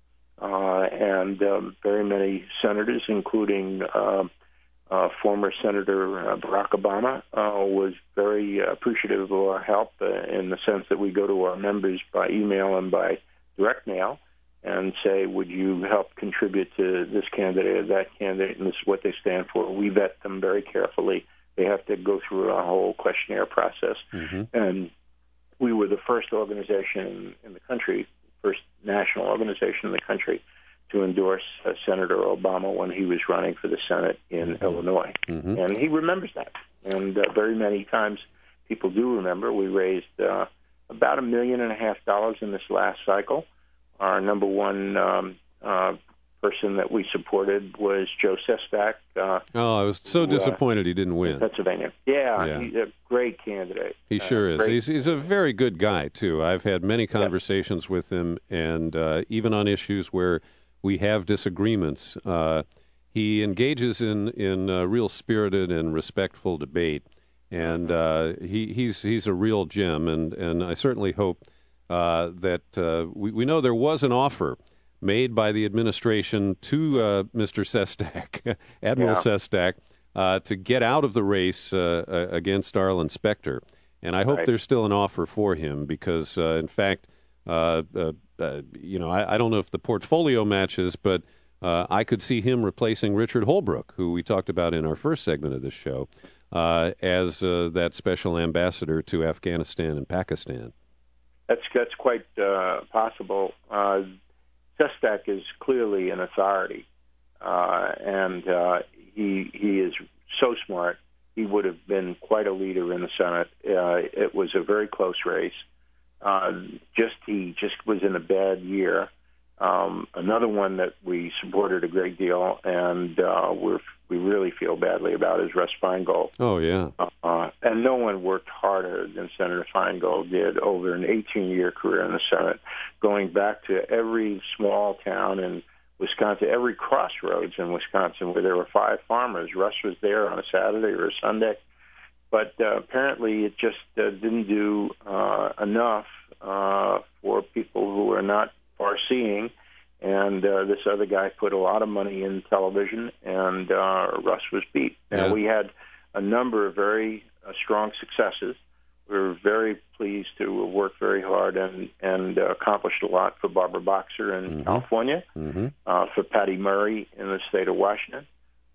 uh, and um, very many senators, including uh, uh, former Senator uh, Barack Obama, uh, was very appreciative of our help uh, in the sense that we go to our members by email and by direct mail and say, would you help contribute to this candidate or that candidate, and this is what they stand for. We vet them very carefully. They have to go through a whole questionnaire process. Mm-hmm. And we were the first organization in the country, first national organization in the country, to endorse uh, Senator Obama when he was running for the Senate in mm-hmm. Illinois. Mm-hmm. And he remembers that. And uh, very many times people do remember. We raised uh, about a million and a half dollars in this last cycle. Our number one um, uh, person that we supported was Joe Sestak. Uh, oh, I was so who, disappointed uh, he didn't win. Pennsylvania. Yeah, yeah. He's a great candidate. He sure uh, is. He's, he's a very good guy, too. I've had many conversations yeah. with him, and uh, even on issues where we have disagreements, uh, he engages in, in uh, real spirited and respectful debate, and uh, he, he's he's a real gem, and, and I certainly hope uh, that uh, we, we know there was an offer made by the administration to uh, Mister Sestak, Admiral yeah. Sestak, uh, to get out of the race uh, against Arlen Specter. And I hope right. there's still an offer for him because, uh, in fact, uh, uh, uh, you know, I, I don't know if the portfolio matches, but uh, I could see him replacing Richard Holbrooke, who we talked about in our first segment of this show, uh, as uh, that special ambassador to Afghanistan and Pakistan. That's, that's quite uh, possible. Uh, Sestak is clearly an authority, uh, and uh, he he is so smart. He would have been quite a leader in the Senate. Uh, it was a very close race. Uh, just he just was in a bad year. Um, another one that we supported a great deal, and uh, we're we really feel badly about is Russ Feingold. Oh yeah, uh, and no one worked harder than Senator Feingold did over an eighteen-year career in the Senate, going back to every small town in Wisconsin, every crossroads in Wisconsin where there were five farmers. Russ was there on a Saturday or a Sunday, but uh, apparently it just uh, didn't do uh, enough uh, for people who are not far-seeing. And uh, this other guy put a lot of money in television, and uh, Russ was beat. Yeah. And we had a number of very uh, strong successes. We were very pleased to work very hard and, and uh, accomplished a lot for Barbara Boxer in mm-hmm. California, mm-hmm. Uh, for Patty Murray in the state of Washington,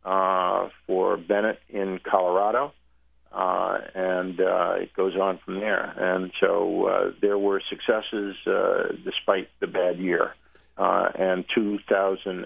uh, for Bennett in Colorado, uh, and uh, it goes on from there. And so uh, there were successes uh, despite the bad year. uh, and two thousand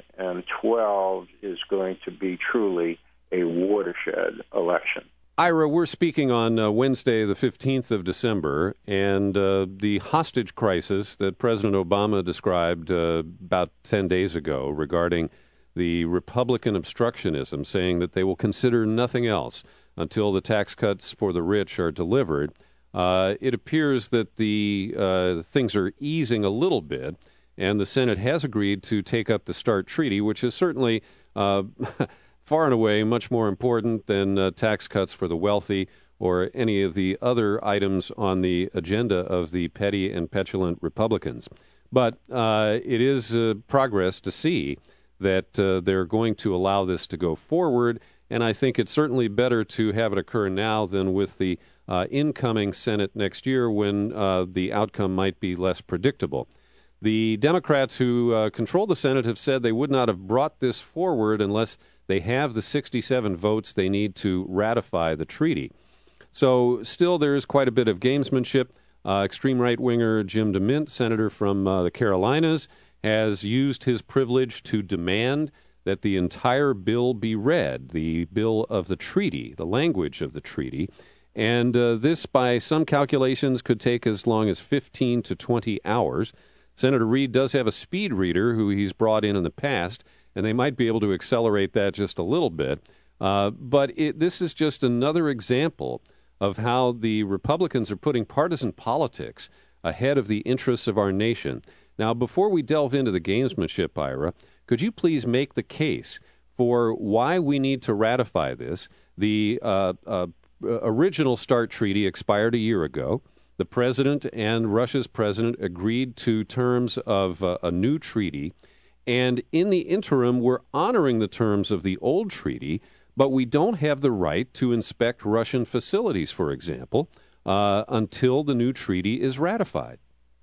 twelve is going to be truly a watershed election. Ira, we're speaking on uh, Wednesday, the fifteenth of December, and uh, the hostage crisis that President Obama described uh, about ten days ago regarding the Republican obstructionism, saying that they will consider nothing else until the tax cuts for the rich are delivered. Uh, it appears that the uh, things are easing a little bit, and the Senate has agreed to take up the START treaty, which is certainly uh, far and away much more important than uh, tax cuts for the wealthy or any of the other items on the agenda of the petty and petulant Republicans. But uh, it is uh, progress to see that uh, they're going to allow this to go forward, and I think it's certainly better to have it occur now than with the uh, incoming Senate next year when uh, the outcome might be less predictable. The Democrats who uh, control the Senate have said they would not have brought this forward unless they have the sixty-seven votes they need to ratify the treaty. So still there is quite a bit of gamesmanship. Uh, extreme right-winger Jim DeMint, senator from uh, the Carolinas, has used his privilege to demand that the entire bill be read, the bill of the treaty, the language of the treaty. And uh, this, by some calculations, could take as long as fifteen to twenty hours. Senator Reid does have a speed reader who he's brought in in the past, and they might be able to accelerate that just a little bit. Uh, but it, this is just another example of how the Republicans are putting partisan politics ahead of the interests of our nation. Now, before we delve into the gamesmanship, Ira, could you please make the case for why we need to ratify this? The uh, uh, original START treaty expired a year ago. The president and Russia's president agreed to terms of uh, a new treaty. And in the interim, we're honoring the terms of the old treaty, but we don't have the right to inspect Russian facilities, for example, uh, until the new treaty is ratified.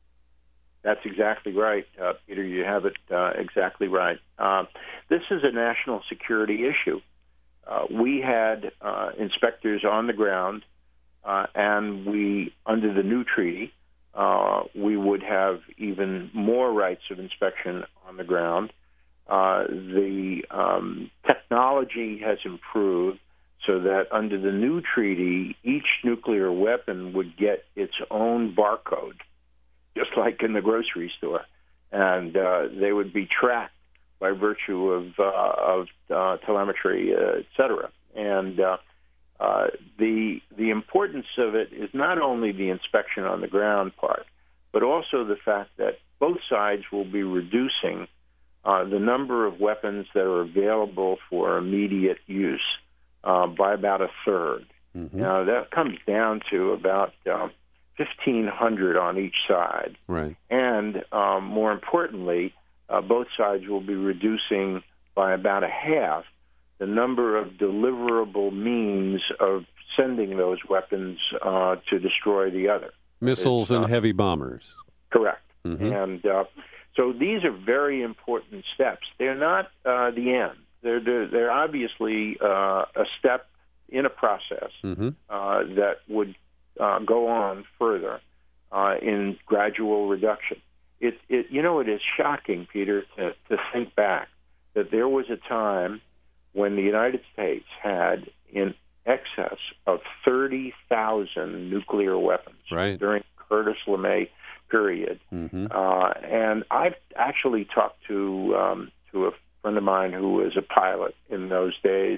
That's exactly right, uh, Peter. You have it uh, exactly right. Uh, this is a national security issue. Uh, we had uh, inspectors on the ground, uh, and we, under the new treaty, uh, we would have even more rights of inspection on the ground. Uh, the um, technology has improved so that under the new treaty, each nuclear weapon would get its own barcode, just like in the grocery store, and uh, they would be tracked by virtue of uh, of uh, telemetry, uh, et cetera. And uh, uh, the the importance of it is not only the inspection on the ground part, but also the fact that both sides will be reducing uh, the number of weapons that are available for immediate use uh, by about a third. Mm-hmm. Now, that comes down to about uh, fifteen hundred on each side. Right. And um, more importantly, uh, both sides will be reducing by about a half the number of deliverable means of sending those weapons uh, to destroy the other. Missiles it's, and uh, heavy bombers. Correct. Mm-hmm. And uh, so these are very important steps. They're not uh, the end. They're, they're, they're obviously uh, a step in a process mm-hmm. uh, that would uh, go on further uh, in gradual reduction. It, it, you know, it is shocking, Peter, to, to think back that there was a time when the United States had in excess of thirty thousand nuclear weapons right. during Curtis LeMay period. Mm-hmm. Uh, and I've actually talked to um, to a friend of mine who was a pilot in those days,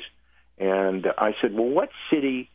and I said, well, what city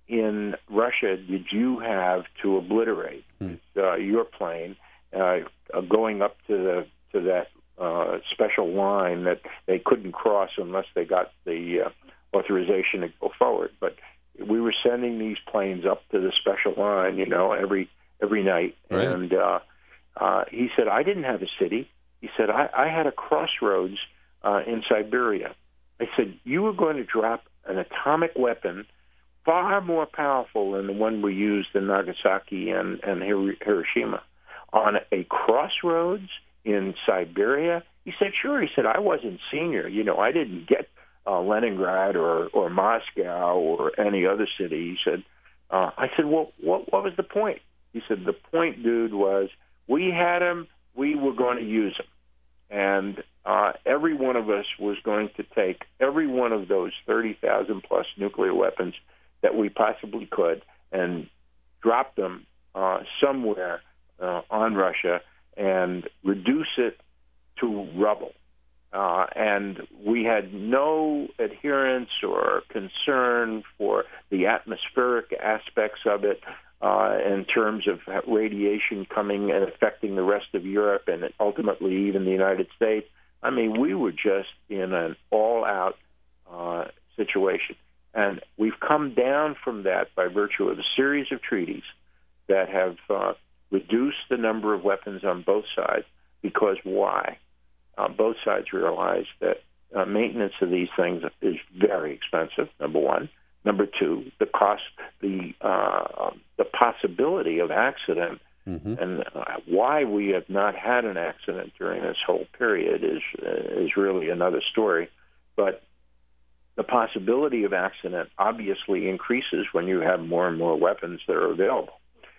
in Russia did you have to obliterate mm. uh, your plane uh, going up to the to that uh, special line that they couldn't cross unless they got the uh, authorization to go forward? But we were sending these planes up to the special line, you know, every every night. Right. And uh, uh, he said, I didn't have a city. He said, I, I had a crossroads uh, in Siberia. I said, you were going to drop an atomic weapon far more powerful than the one we used in Nagasaki and, and Hiroshima on a crossroads in Siberia? He said, sure. He said, I wasn't senior. You know, I didn't get uh, Leningrad or, or Moscow or any other city. He said, uh, I said, well, what, what was the point? He said, the point, dude, was we had them, we were going to use them. And uh, every one of us was going to take every one of those thirty thousand plus nuclear weapons that we possibly could and drop them uh, somewhere uh, on Russia and reduce it to rubble. Uh, and we had no adherence or concern for the atmospheric aspects of it uh, in terms of radiation coming and affecting the rest of Europe and ultimately even the United States. I mean, we were just in an all-out uh, situation. And we've come down from that by virtue of a series of treaties that have uh, reduced the number of weapons on both sides. Because why? Uh, both sides realize that uh, maintenance of these things is very expensive, number one. Number two, the cost, the uh, the possibility of accident, mm-hmm. and uh, why we have not had an accident during this whole period is uh, is really another story. But the possibility of accident obviously increases when you have more and more weapons that are available.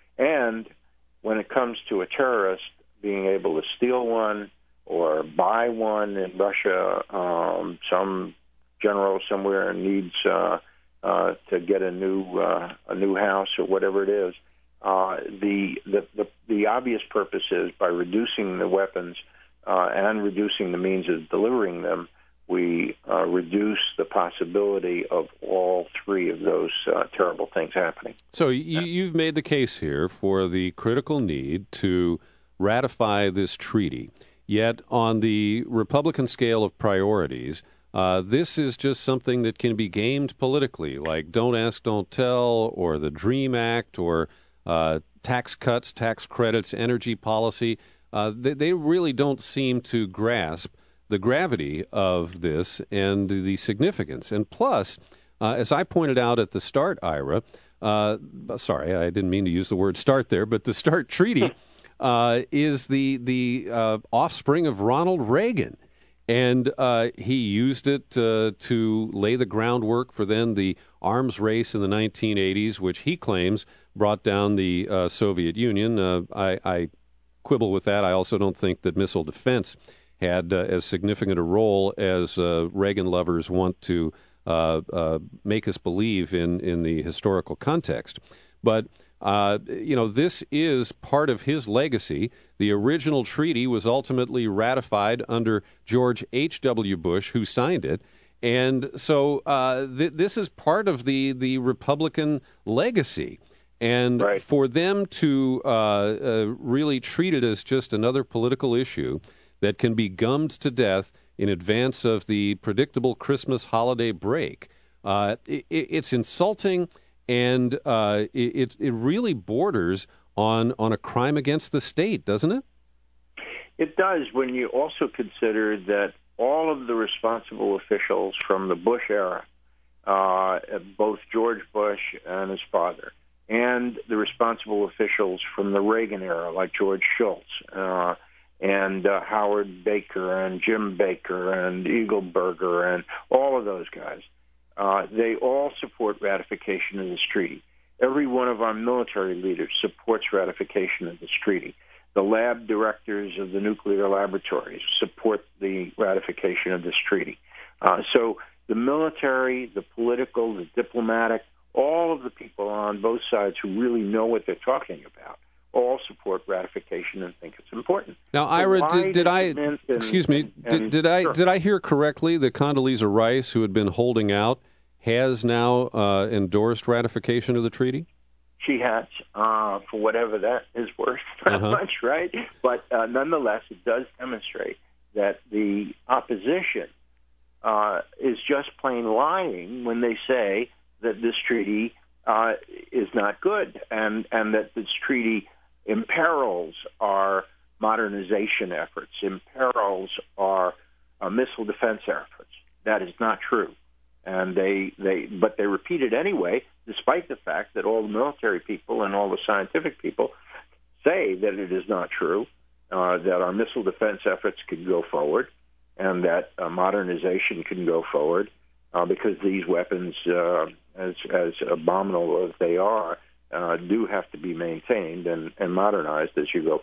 And when it comes to a terrorist being able to steal one or buy one in Russia, um, some general somewhere needs uh, uh, to get a new uh, a new house or whatever it is. Uh, the, the the the obvious purpose is by reducing the weapons uh, and reducing the means of delivering them, we uh, reduce the possibility of all three of those uh, terrible things happening. So you, you've made the case here for the critical need to ratify this treaty. Yet on the Republican scale of priorities, uh, this is just something that can be gamed politically, like Don't Ask, Don't Tell, or the DREAM Act, or uh, tax cuts, tax credits, energy policy. Uh, they, they really don't seem to grasp the gravity of this and the significance. And plus, uh, as I pointed out at the START, Ira, uh, sorry, I didn't mean to use the word START there, but the START treaty uh, is the the uh, offspring of Ronald Reagan. And uh, he used it uh, to lay the groundwork for then the arms race in the nineteen eighties, which he claims brought down the uh, Soviet Union. Uh, I, I quibble with that. I also don't think that missile defense had uh, as significant a role as uh, Reagan lovers want to uh, uh, make us believe in, in the historical context. But, uh, you know, this is part of his legacy. The original treaty was ultimately ratified under George H W. Bush, who signed it. And so uh, th- this is part of the, the Republican legacy. And right. for them to uh, uh, really treat it as just another political issue that can be gummed to death in advance of the predictable Christmas holiday break, uh, it, it's insulting, and uh, it, it really borders on, on a crime against the state, doesn't it? It does, when you also consider that all of the responsible officials from the Bush era, uh, both George Bush and his father, and the responsible officials from the Reagan era, like George Shultz, uh, and uh, Howard Baker and Jim Baker and Eagleburger and all of those guys, uh, they all support ratification of this treaty. Every one of our military leaders supports ratification of this treaty. The lab directors of the nuclear laboratories support the ratification of this treaty. Uh, so the military, the political, the diplomatic, all of the people on both sides who really know what they're talking about all support ratification and think it's important. Now, so Ira, did, did I, and, excuse me, and, did, did I sure. did I hear correctly that Condoleezza Rice, who had been holding out, has now uh, endorsed ratification of the treaty? She has, uh, for whatever that is worth, not uh-huh. much, right? But uh, nonetheless, it does demonstrate that the opposition uh, is just plain lying when they say that this treaty uh, is not good and, and that this treaty imperils our modernization efforts, imperils our uh, missile defense efforts. That is not true. And they, they, but they repeat it anyway, despite the fact that all the military people and all the scientific people say that it is not true, uh, that our missile defense efforts can go forward, and that uh, modernization can go forward, uh, because these weapons, uh, as, as abominable as they are, uh, do have to be maintained and, and modernized as you go forward.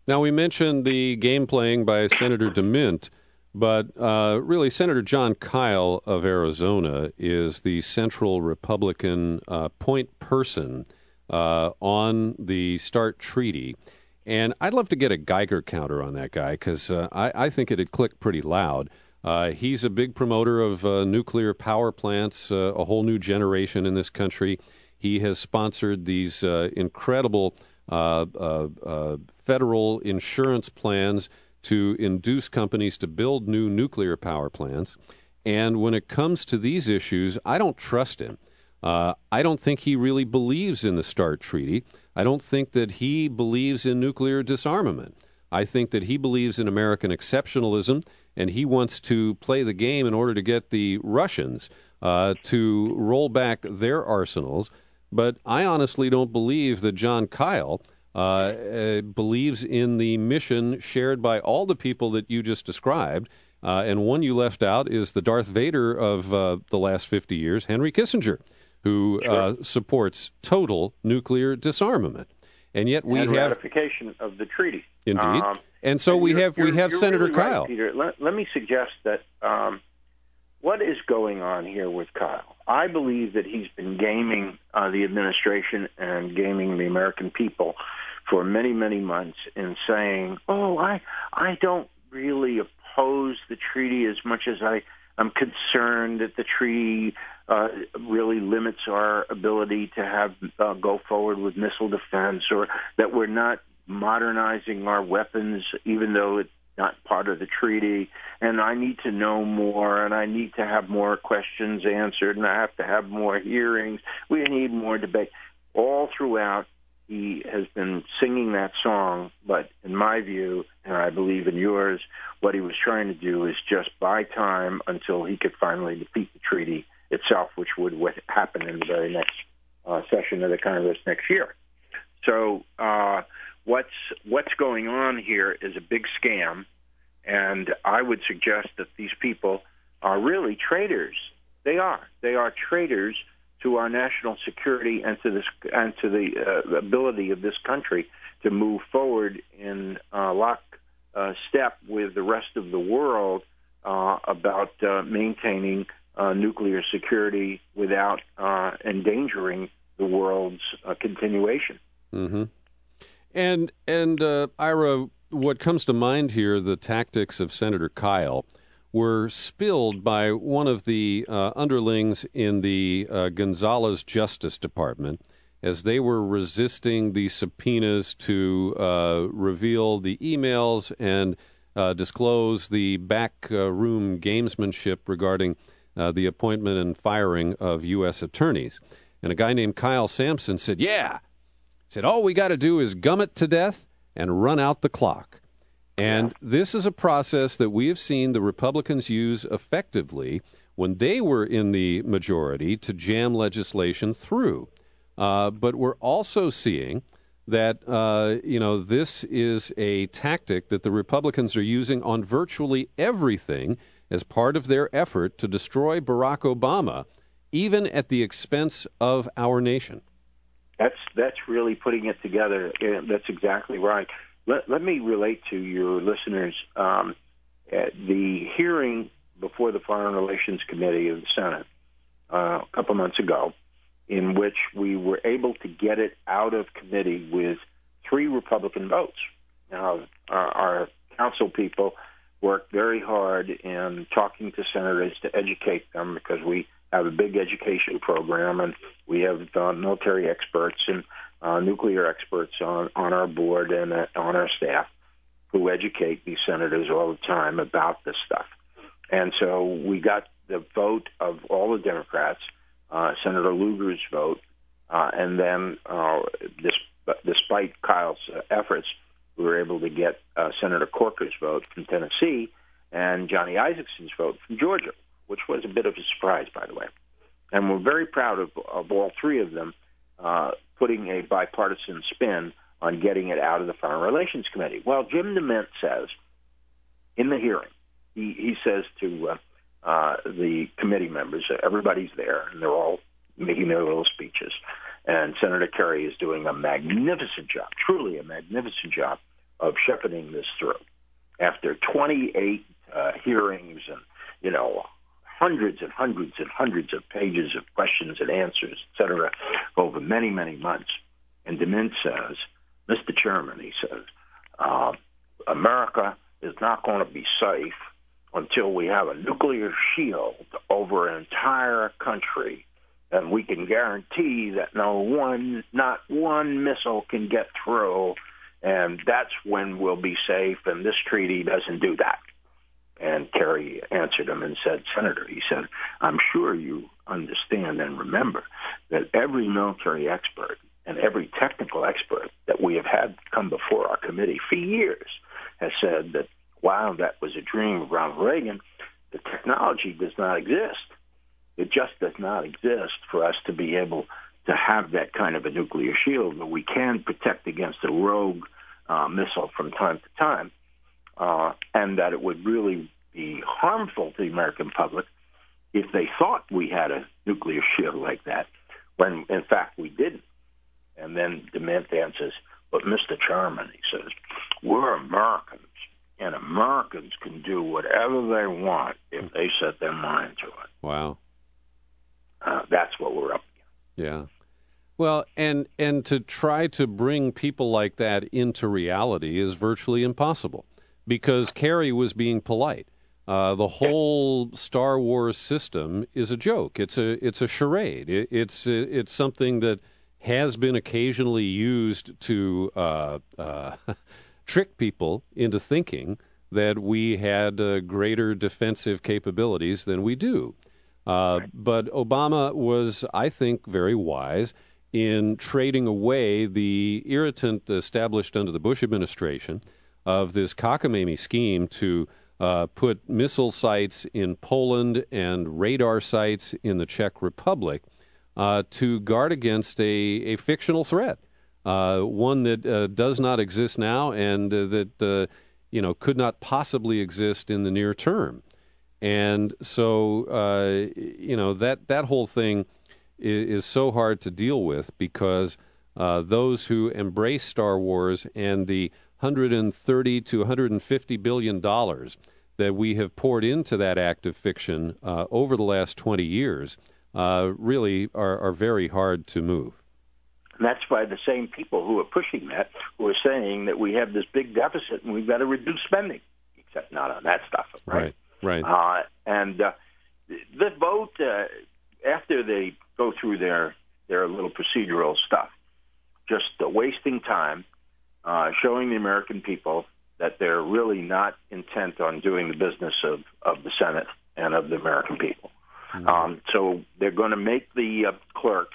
Now, we mentioned the game playing by Senator DeMint, but uh, really Senator Jon Kyl of Arizona is the central Republican uh, point person uh, on the START treaty. And I'd love to get a Geiger counter on that guy because uh, I, I think it'd click pretty loud. Uh, he's a big promoter of uh, nuclear power plants, uh, a whole new generation in this country. He has sponsored these uh, incredible uh, uh, uh, federal insurance plans to induce companies to build new nuclear power plants. And when it comes to these issues, I don't trust him. Uh, I don't think he really believes in the START treaty. I don't think that he believes in nuclear disarmament. I think that he believes in American exceptionalism, and he wants to play the game in order to get the Russians uh, to roll back their arsenals. But I honestly don't believe that Jon Kyl uh, uh, believes in the mission shared by all the people that you just described. Uh, and one you left out is the Darth Vader of uh, the last fifty years, Henry Kissinger, who Sure. uh, supports total nuclear disarmament. And yet we and have ratification of the treaty. Indeed. Um, and so and we you're- have we you're- have you're Senator really right, Kyl. Peter, let, let me suggest that um, what is going on here with Kyl? I believe that he's been gaming uh, the administration and gaming the American people for many, many months in saying, "Oh, I I don't really oppose the treaty as much as I I'm concerned that the treaty uh, really limits our ability to have uh, go forward with missile defense, or that we're not modernizing our weapons, even though it's not part of the treaty. And I need to know more, and I need to have more questions answered, and I have to have more hearings. We need more debate." All throughout, he has been singing that song, but in my view, and I believe in yours, what he was trying to do is just buy time until he could finally defeat the treaty itself, which would happen in the very next uh, session of the Congress next year. So uh, what's what's going on here is a big scam, and I would suggest that these people are really traitors. They are. They are traitors to our national security and to this and to the uh, ability of this country to move forward in uh, lock uh, step with the rest of the world uh, about uh, maintaining uh, nuclear security without uh, endangering the world's uh, continuation. Mm-hmm. And and uh, Ira, what comes to mind here, the tactics of Senator Kyl were spilled by one of the uh, underlings in the uh, Gonzales Justice Department as they were resisting the subpoenas to uh, reveal the emails and uh, disclose the backroom gamesmanship regarding uh, the appointment and firing of U S attorneys. And a guy named Kyle Sampson said, yeah, said, all we got to do is gum it to death and run out the clock. And this is a process that we have seen the Republicans use effectively when they were in the majority to jam legislation through. Uh, but we're also seeing that, uh, you know, this is a tactic that the Republicans are using on virtually everything as part of their effort to destroy Barack Obama, even at the expense of our nation. That's that's really putting it together. That's exactly right. Let, let me relate to your listeners um, at the hearing before the Foreign Relations Committee of the Senate uh, a couple months ago, in which we were able to get it out of committee with three Republican votes. Now, our, our council people worked very hard in talking to senators to educate them, because we have a big education program, and we have uh, military experts and uh, nuclear experts on, on our board and uh, on our staff who educate these senators all the time about this stuff. And so we got the vote of all the Democrats, uh, Senator Lugar's vote, uh, and then uh, this, despite Kyle's uh, efforts, we were able to get uh, Senator Corker's vote from Tennessee and Johnny Isakson's vote from Georgia, which was a bit of a surprise, by the way. And we're very proud of, of all three of them uh, putting a bipartisan spin on getting it out of the Foreign Relations Committee. Well, Jim DeMint says in the hearing, he, he says to uh, uh, the committee members, everybody's there, and they're all making their little speeches. And Senator Kerry is doing a magnificent job, truly a magnificent job, of shepherding this through. After twenty-eight uh, hearings and, you know, hundreds and hundreds and hundreds of pages of questions and answers, et cetera, over many, many months. And DeMint says, Mister Chairman, he says, uh, America is not going to be safe until we have a nuclear shield over an entire country, and we can guarantee that no one, not one missile can get through, and that's when we'll be safe, and this treaty doesn't do that. And Kerry answered him and said, Senator, he said, I'm sure you understand and remember that every military expert and every technical expert that we have had come before our committee for years has said that while that was a dream of Ronald Reagan, the technology does not exist. It just does not exist for us to be able to have that kind of a nuclear shield, but we can protect against a rogue uh, missile from time to time, uh, and that it would really be harmful to the American public if they thought we had a nuclear shield like that, when in fact we didn't. And then DeMint answers, but Mister Chairman, he says, we're Americans, and Americans can do whatever they want if they set their mind to it. Wow. Uh, that's what we're up against. Yeah. Well, and and to try to bring people like that into reality is virtually impossible, because Kerry was being polite. Uh, the whole Star Wars system is a joke. It's a it's a charade. It, it's it's something that has been occasionally used to uh, uh, trick people into thinking that we had uh, greater defensive capabilities than we do. Uh, but Obama was, I think, very wise in trading away the irritant established under the Bush administration of this cockamamie scheme to uh, put missile sites in Poland and radar sites in the Czech Republic uh, to guard against a, a fictional threat, uh, one that uh, does not exist now and uh, that uh, you know could not possibly exist in the near term. And so, uh, you know, that, that whole thing is, is so hard to deal with because uh, those who embrace Star Wars and the one hundred thirty to one hundred fifty billion dollars that we have poured into that act of fiction uh, over the last twenty years uh, really are, are very hard to move. And that's by the same people who are pushing that, who are saying that we have this big deficit and we've got to reduce spending, except not on that stuff, right? Right. Right. Uh, and uh, the vote, uh, after they go through their, their little procedural stuff, just uh, wasting time, uh, showing the American people that they're really not intent on doing the business of, of the Senate and of the American people. Mm-hmm. Um, so they're going to make the uh, clerks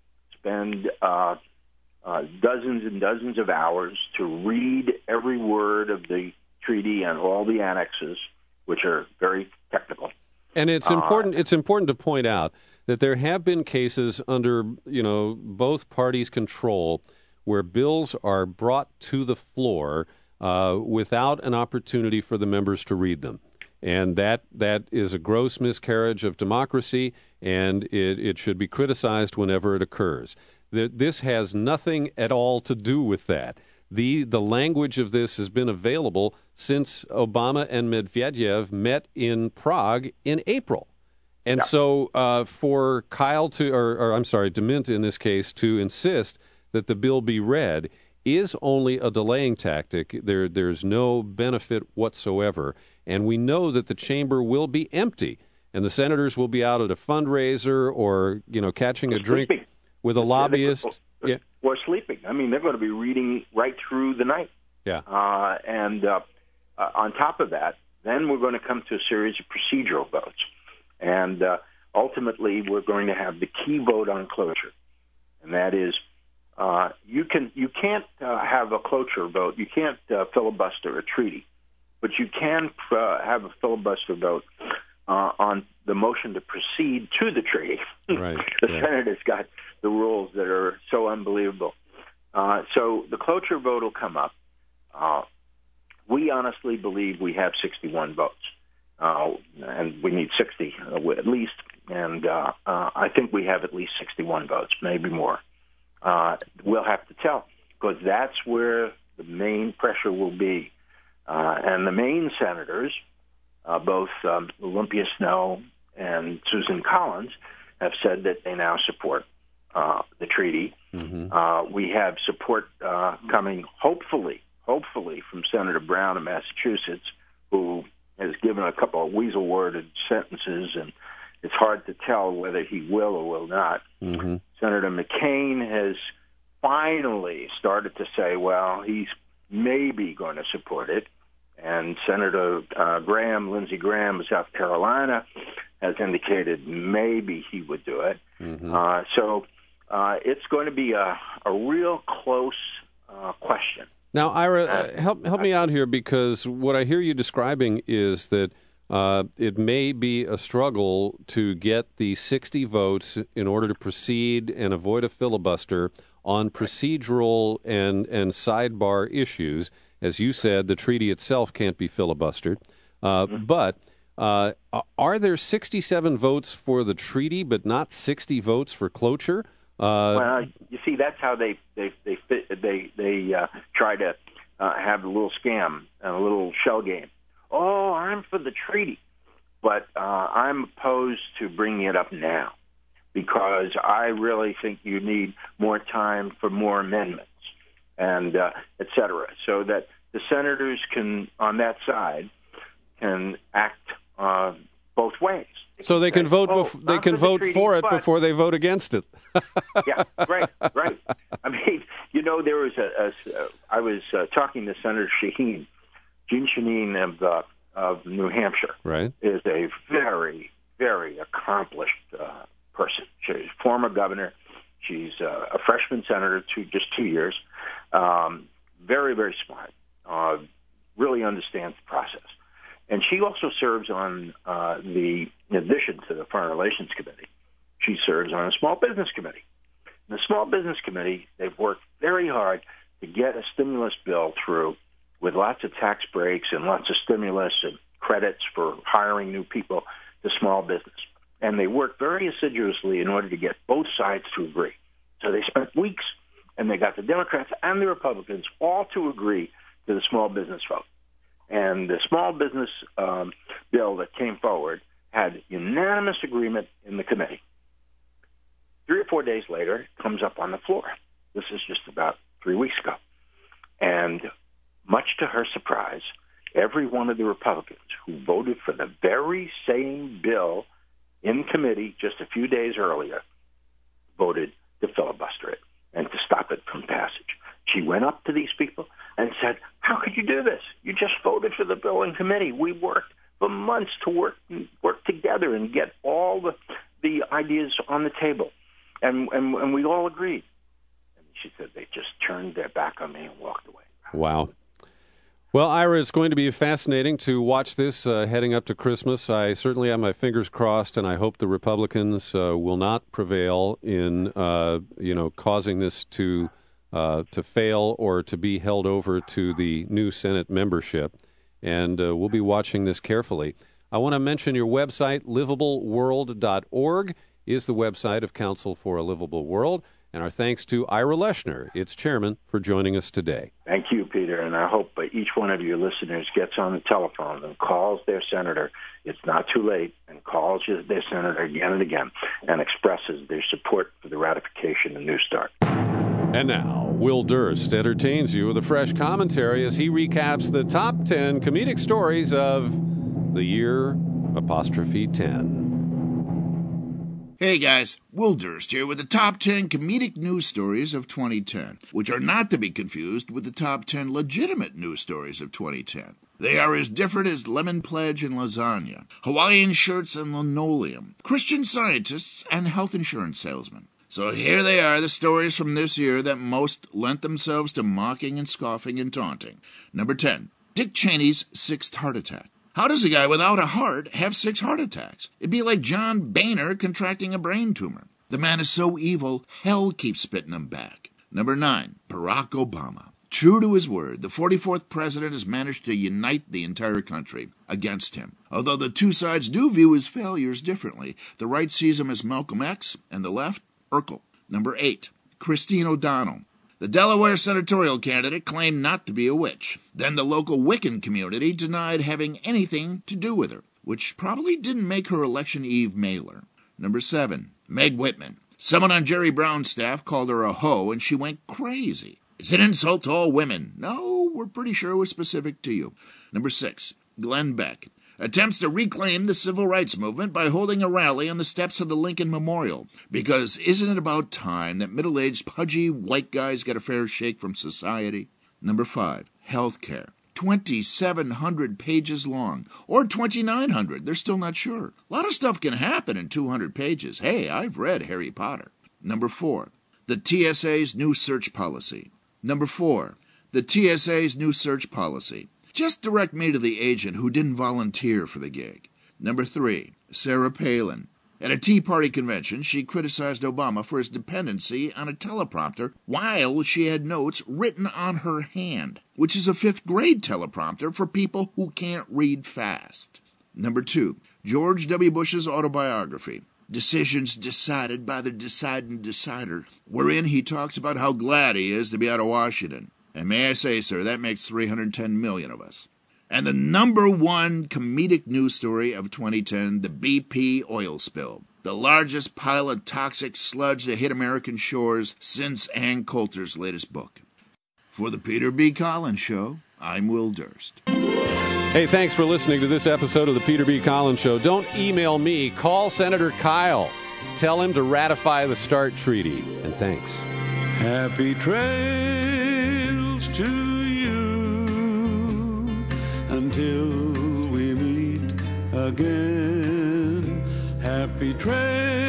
spend uh, uh, dozens and dozens of hours to read every word of the treaty and all the annexes, which are very technical. And it's important. Uh, it's important to point out that there have been cases under, you know, both parties' control where bills are brought to the floor uh, without an opportunity for the members to read them, and that that is a gross miscarriage of democracy, and it, it should be criticized whenever it occurs. This has nothing at all to do with that. The the language of this has been available since Obama and Medvedev met in Prague in April. And yeah. so uh, for Kyle to, or, or I'm sorry, DeMint in this case, to insist that the bill be read is only a delaying tactic. There, There's no benefit whatsoever. And we know that the chamber will be empty and the senators will be out at a fundraiser or, you know, catching a drink with a lobbyist. Yeah. Or sleeping. I mean, they're going to be reading right through the night. Yeah. Uh, and uh, uh, on top of that, then we're going to come to a series of procedural votes. And uh, ultimately, we're going to have the key vote on cloture. And that is, uh, you, can, you can't uh, have a cloture vote. You can't uh, filibuster a treaty. But you can uh, have a filibuster vote uh, on the motion to proceed to the treaty. Right. The yeah. Senate has got the rules that are so unbelievable. Uh, so the cloture vote will come up. Uh, we honestly believe we have sixty-one votes, uh, and we need sixty uh, at least. And uh, uh, I think we have at least sixty-one votes, maybe more. Uh, we'll have to tell, because that's where the main pressure will be. Uh, and the Maine senators, uh, both um, Olympia Snowe and Susan Collins, have said that they now support uh, the treaty. Mm-hmm. Uh, we have support uh, coming, hopefully, hopefully, from Senator Brown of Massachusetts, who has given a couple of weasel-worded sentences, and it's hard to tell whether he will or will not. Mm-hmm. Senator McCain has finally started to say, well, he's maybe going to support it. And Senator uh, Graham, Lindsey Graham of South Carolina, has indicated maybe he would do it. Mm-hmm. Uh, so uh, it's going to be a, a real close uh, question. Now, Ira, uh, help help me out here, because what I hear you describing is that uh, it may be a struggle to get the sixty votes in order to proceed and avoid a filibuster on procedural and, and sidebar issues. As you said, the treaty itself can't be filibustered. Uh, mm-hmm. But uh, are there sixty-seven votes for the treaty, but not sixty votes for cloture? Uh, well, you see, that's how they they they fit, they they uh, try to uh, have a little scam and a little shell game. Oh, I'm for the treaty, but uh, I'm opposed to bringing it up now because I really think you need more time for more amendments and uh, et cetera, so that the senators can, on that side, can act uh, both ways. They so they say, can vote. oh, Bef- they can for vote the treaty, for it but... before they vote against it. yeah, right, right. I mean, you know, there was a. a I was uh, talking to Senator Shaheen, Jean Shaheen of uh, of New Hampshire. Right, is a very, very accomplished uh, person. She's a former governor. She's uh, a freshman senator, two just two years. Um, very, very smart. Uh, really understands the process. And she also serves on uh, the, in addition to the Foreign Relations Committee, she serves on a Small Business Committee. In the Small Business Committee, they've worked very hard to get a stimulus bill through with lots of tax breaks and lots of stimulus and credits for hiring new people to small business. And they worked very assiduously in order to get both sides to agree. So they spent weeks, and they got the Democrats and the Republicans all to agree to the small business vote. And the small business um, bill that came forward had unanimous agreement in the committee. Three or four days later, it comes up on the floor. This is just about three weeks ago. And much to her surprise, every one of the Republicans who voted for the very same bill in committee just a few days earlier voted to filibuster it and to stop it from passage. She went up to these people and said, how could you do this? You just voted for the bill in committee. We worked for months to work work together and get all the the ideas on the table. And, and, and we all agreed. And she said they just turned their back on me and walked away. Wow. Well, Ira, it's going to be fascinating to watch this uh, heading up to Christmas. I certainly have my fingers crossed, and I hope the Republicans uh, will not prevail in, uh, you know, causing this to uh, to fail or to be held over to the new Senate membership. And uh, we'll be watching this carefully. I want to mention your website, livable world dot org, is the website of Council for a Livable World. And our thanks to Ira Leshner, its chairman, for joining us today. Thank you, Peter. And I hope each one of your listeners gets on the telephone and calls their senator. It's not too late, and calls their senator again and again and expresses their support for the ratification of New START. And now, Will Durst entertains you with a fresh commentary as he recaps the top ten comedic stories of the year apostrophe ten. Hey guys, Will Durst here with the top ten comedic news stories of twenty ten, which are not to be confused with the top ten legitimate news stories of twenty ten. They are as different as lemon pledge and lasagna, Hawaiian shirts and linoleum, Christian scientists and health insurance salesmen. So here they are, the stories from this year that most lent themselves to mocking and scoffing and taunting. Number ten, Dick Cheney's sixth heart attack. How does a guy without a heart have six heart attacks? It'd be like John Boehner contracting a brain tumor. The man is so evil, hell keeps spitting him back. Number nine, Barack Obama. True to his word, the forty-fourth president has managed to unite the entire country against him. Although the two sides do view his failures differently. The right sees him as Malcolm X, and the left, Urkel. Number eight, Christine O'Donnell. The Delaware senatorial candidate claimed not to be a witch. Then the local Wiccan community denied having anything to do with her, which probably didn't make her election eve mailer. Number seven, Meg Whitman. Someone on Jerry Brown's staff called her a hoe, and she went crazy. It's an insult to all women. No, we're pretty sure it was specific to you. Number six, Glenn Beck. Attempts to reclaim the civil rights movement by holding a rally on the steps of the Lincoln Memorial. Because isn't it about time that middle-aged, pudgy white guys get a fair shake from society? Number five, healthcare. twenty-seven hundred pages long. Or twenty-nine hundred, they're still not sure. A lot of stuff can happen in two hundred pages. Hey, I've read Harry Potter. Number four, the T S A's new search policy. Number four, the T S A's new search policy. Just direct me to the agent who didn't volunteer for the gig. Number three, Sarah Palin. At a Tea Party convention, she criticized Obama for his dependency on a teleprompter while she had notes written on her hand, which is a fifth grade teleprompter for people who can't read fast. Number two, George W. Bush's autobiography, Decisions Decided by the Deciding Decider, wherein he talks about how glad he is to be out of Washington. And may I say, sir, that makes three hundred ten million of us. And the number one comedic news story of twenty ten, the B P oil spill. The largest pile of toxic sludge that hit American shores since Ann Coulter's latest book. For the Peter B. Collins Show, I'm Will Durst. Hey, thanks for listening to this episode of the Peter B. Collins Show. Don't email me. Call Senator Kyle. Tell him to ratify the START Treaty. And thanks. Happy trails to you until we meet again. Happy trails.